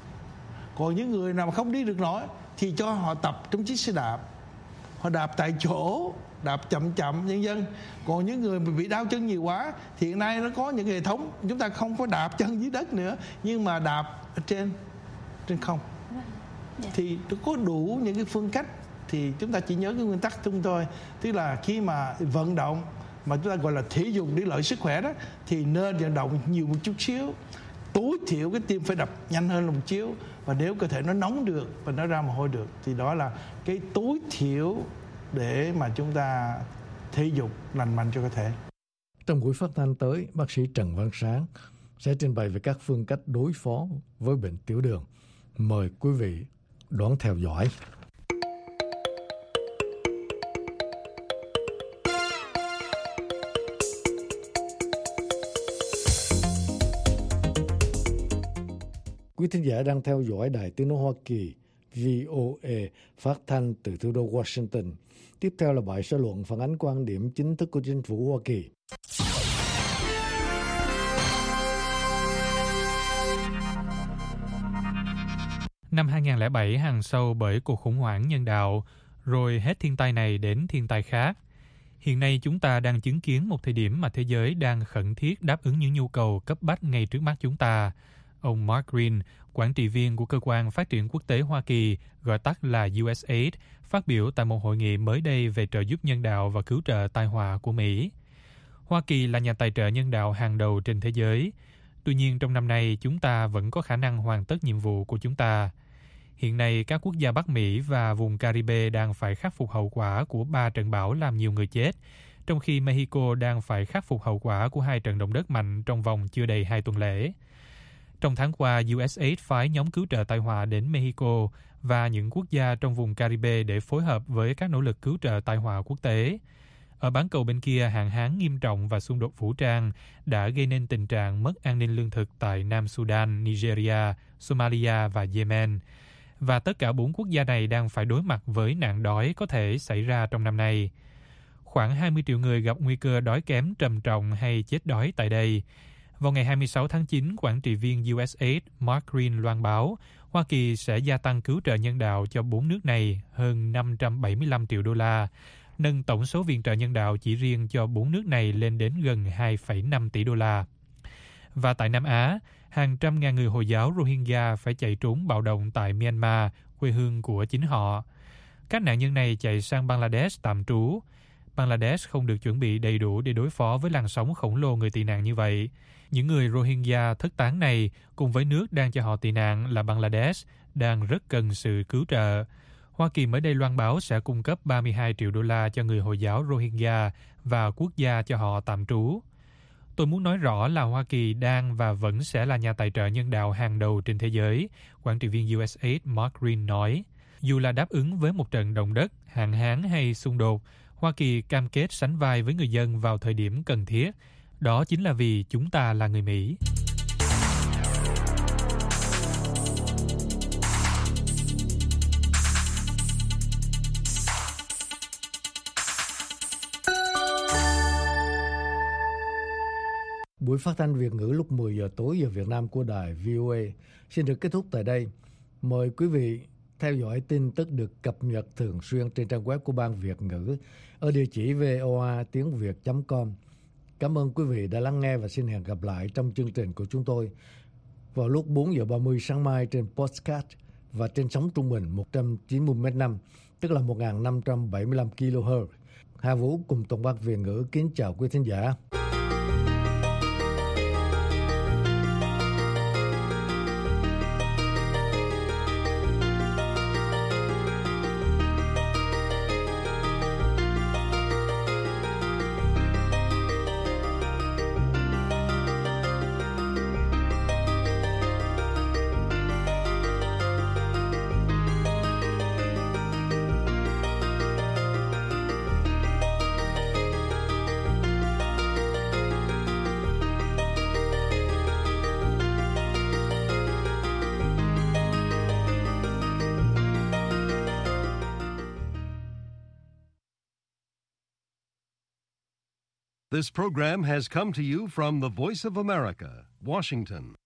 Còn những người nào mà không đi được nổi thì cho họ tập trong chiếc xe đạp, họ đạp tại chỗ, đạp chậm chậm nhân dân. Còn những người bị đau chân nhiều quá thì hiện nay nó có những hệ thống chúng ta không có đạp chân dưới đất nữa, nhưng mà đạp ở trên trên không. Thì có đủ những cái phương cách, thì chúng ta chỉ nhớ cái nguyên tắc chúng tôi, tức là khi mà vận động mà chúng ta gọi là thể dục để lợi sức khỏe đó, thì nên vận động nhiều một chút xíu, tối thiểu cái tim phải đập nhanh hơn một xíu, và nếu cơ thể nó nóng được và nó ra mồ hôi được thì đó là cái tối thiểu để mà chúng ta thể dục lành mạnh cho cơ thể. Trong buổi phát thanh tới, bác sĩ Trần Văn Sáng sẽ trình bày về các phương cách đối phó với bệnh tiểu đường. Mời quý vị đón theo dõi. Quý thính giả đang theo dõi Đài Tiếng nói Hoa Kỳ V O A phát thanh từ thủ đô Washington. Tiếp theo là bài xã luận phản ánh quan điểm chính thức của chính phủ Hoa Kỳ. Năm hai không không bảy hàng sâu bởi cuộc khủng hoảng nhân đạo, rồi hết thiên tai này đến thiên tai khác. Hiện nay chúng ta đang chứng kiến một thời điểm mà thế giới đang khẩn thiết đáp ứng những nhu cầu cấp bách ngay trước mắt chúng ta. Ông Mark Green, quản trị viên của Cơ quan Phát triển Quốc tế Hoa Kỳ, gọi tắt là U S A I D, phát biểu tại một hội nghị mới đây về trợ giúp nhân đạo và cứu trợ tai họa của Mỹ. Hoa Kỳ là nhà tài trợ nhân đạo hàng đầu trên thế giới. Tuy nhiên trong năm nay chúng ta vẫn có khả năng hoàn tất nhiệm vụ của chúng ta. Hiện nay các quốc gia Bắc Mỹ và vùng Caribe đang phải khắc phục hậu quả của ba trận bão làm nhiều người chết, trong khi Mexico đang phải khắc phục hậu quả của hai trận động đất mạnh trong vòng chưa đầy hai tuần lễ. Trong tháng qua, U S A I D phái nhóm cứu trợ tai họa đến Mexico và những quốc gia trong vùng Caribe để phối hợp với các nỗ lực cứu trợ tai họa quốc tế. Ở bán cầu bên kia, hạn hán nghiêm trọng và xung đột vũ trang đã gây nên tình trạng mất an ninh lương thực tại Nam Sudan, Nigeria, Somalia và Yemen. Và tất cả bốn quốc gia này đang phải đối mặt với nạn đói có thể xảy ra trong năm nay. Khoảng hai mươi triệu người gặp nguy cơ đói kém trầm trọng hay chết đói tại đây. Vào ngày hai mươi sáu tháng chín, quản trị viên U S A I D Mark Green loan báo Hoa Kỳ sẽ gia tăng cứu trợ nhân đạo cho bốn nước này hơn năm trăm bảy mươi lăm triệu đô la, nâng tổng số viện trợ nhân đạo chỉ riêng cho bốn nước này lên đến gần hai phẩy năm tỷ đô la. Và tại Nam Á, hàng trăm ngàn người Hồi giáo Rohingya phải chạy trốn bạo động tại Myanmar, quê hương của chính họ. Các nạn nhân này chạy sang Bangladesh tạm trú. Bangladesh không được chuẩn bị đầy đủ để đối phó với làn sóng khổng lồ người tị nạn như vậy. Những người Rohingya thất tán này, cùng với nước đang cho họ tị nạn là Bangladesh, đang rất cần sự cứu trợ. Hoa Kỳ mới đây loan báo sẽ cung cấp ba mươi hai triệu đô la cho người Hồi giáo Rohingya và quốc gia cho họ tạm trú. Tôi muốn nói rõ là Hoa Kỳ đang và vẫn sẽ là nhà tài trợ nhân đạo hàng đầu trên thế giới, quản trị viên U S A I D Mark Green nói. Dù là đáp ứng với một trận động đất, hạn hán hay xung đột, Hoa Kỳ cam kết sánh vai với người dân vào thời điểm cần thiết. Đó chính là vì chúng ta là người Mỹ. Buổi phát thanh Việt ngữ lúc mười giờ tối giờ Việt Nam của đài V O A xin được kết thúc tại đây. Mời quý vị theo dõi tin tức được cập nhật thường xuyên trên trang web của Ban Việt ngữ ở địa chỉ v o a tiếng việt chấm com. Cảm ơn quý vị đã lắng nghe và xin hẹn gặp lại trong chương trình của chúng tôi vào lúc bốn giờ ba mươi sáng mai trên podcast và trên sóng trung bình một trăm chín mươi mét năm, tức là một nghìn năm trăm bảy mươi lăm ki lô héc. Hà Vũ cùng toàn ban Việt ngữ kính chào quý thính giả. This program has come to you from the Voice of America, Washington.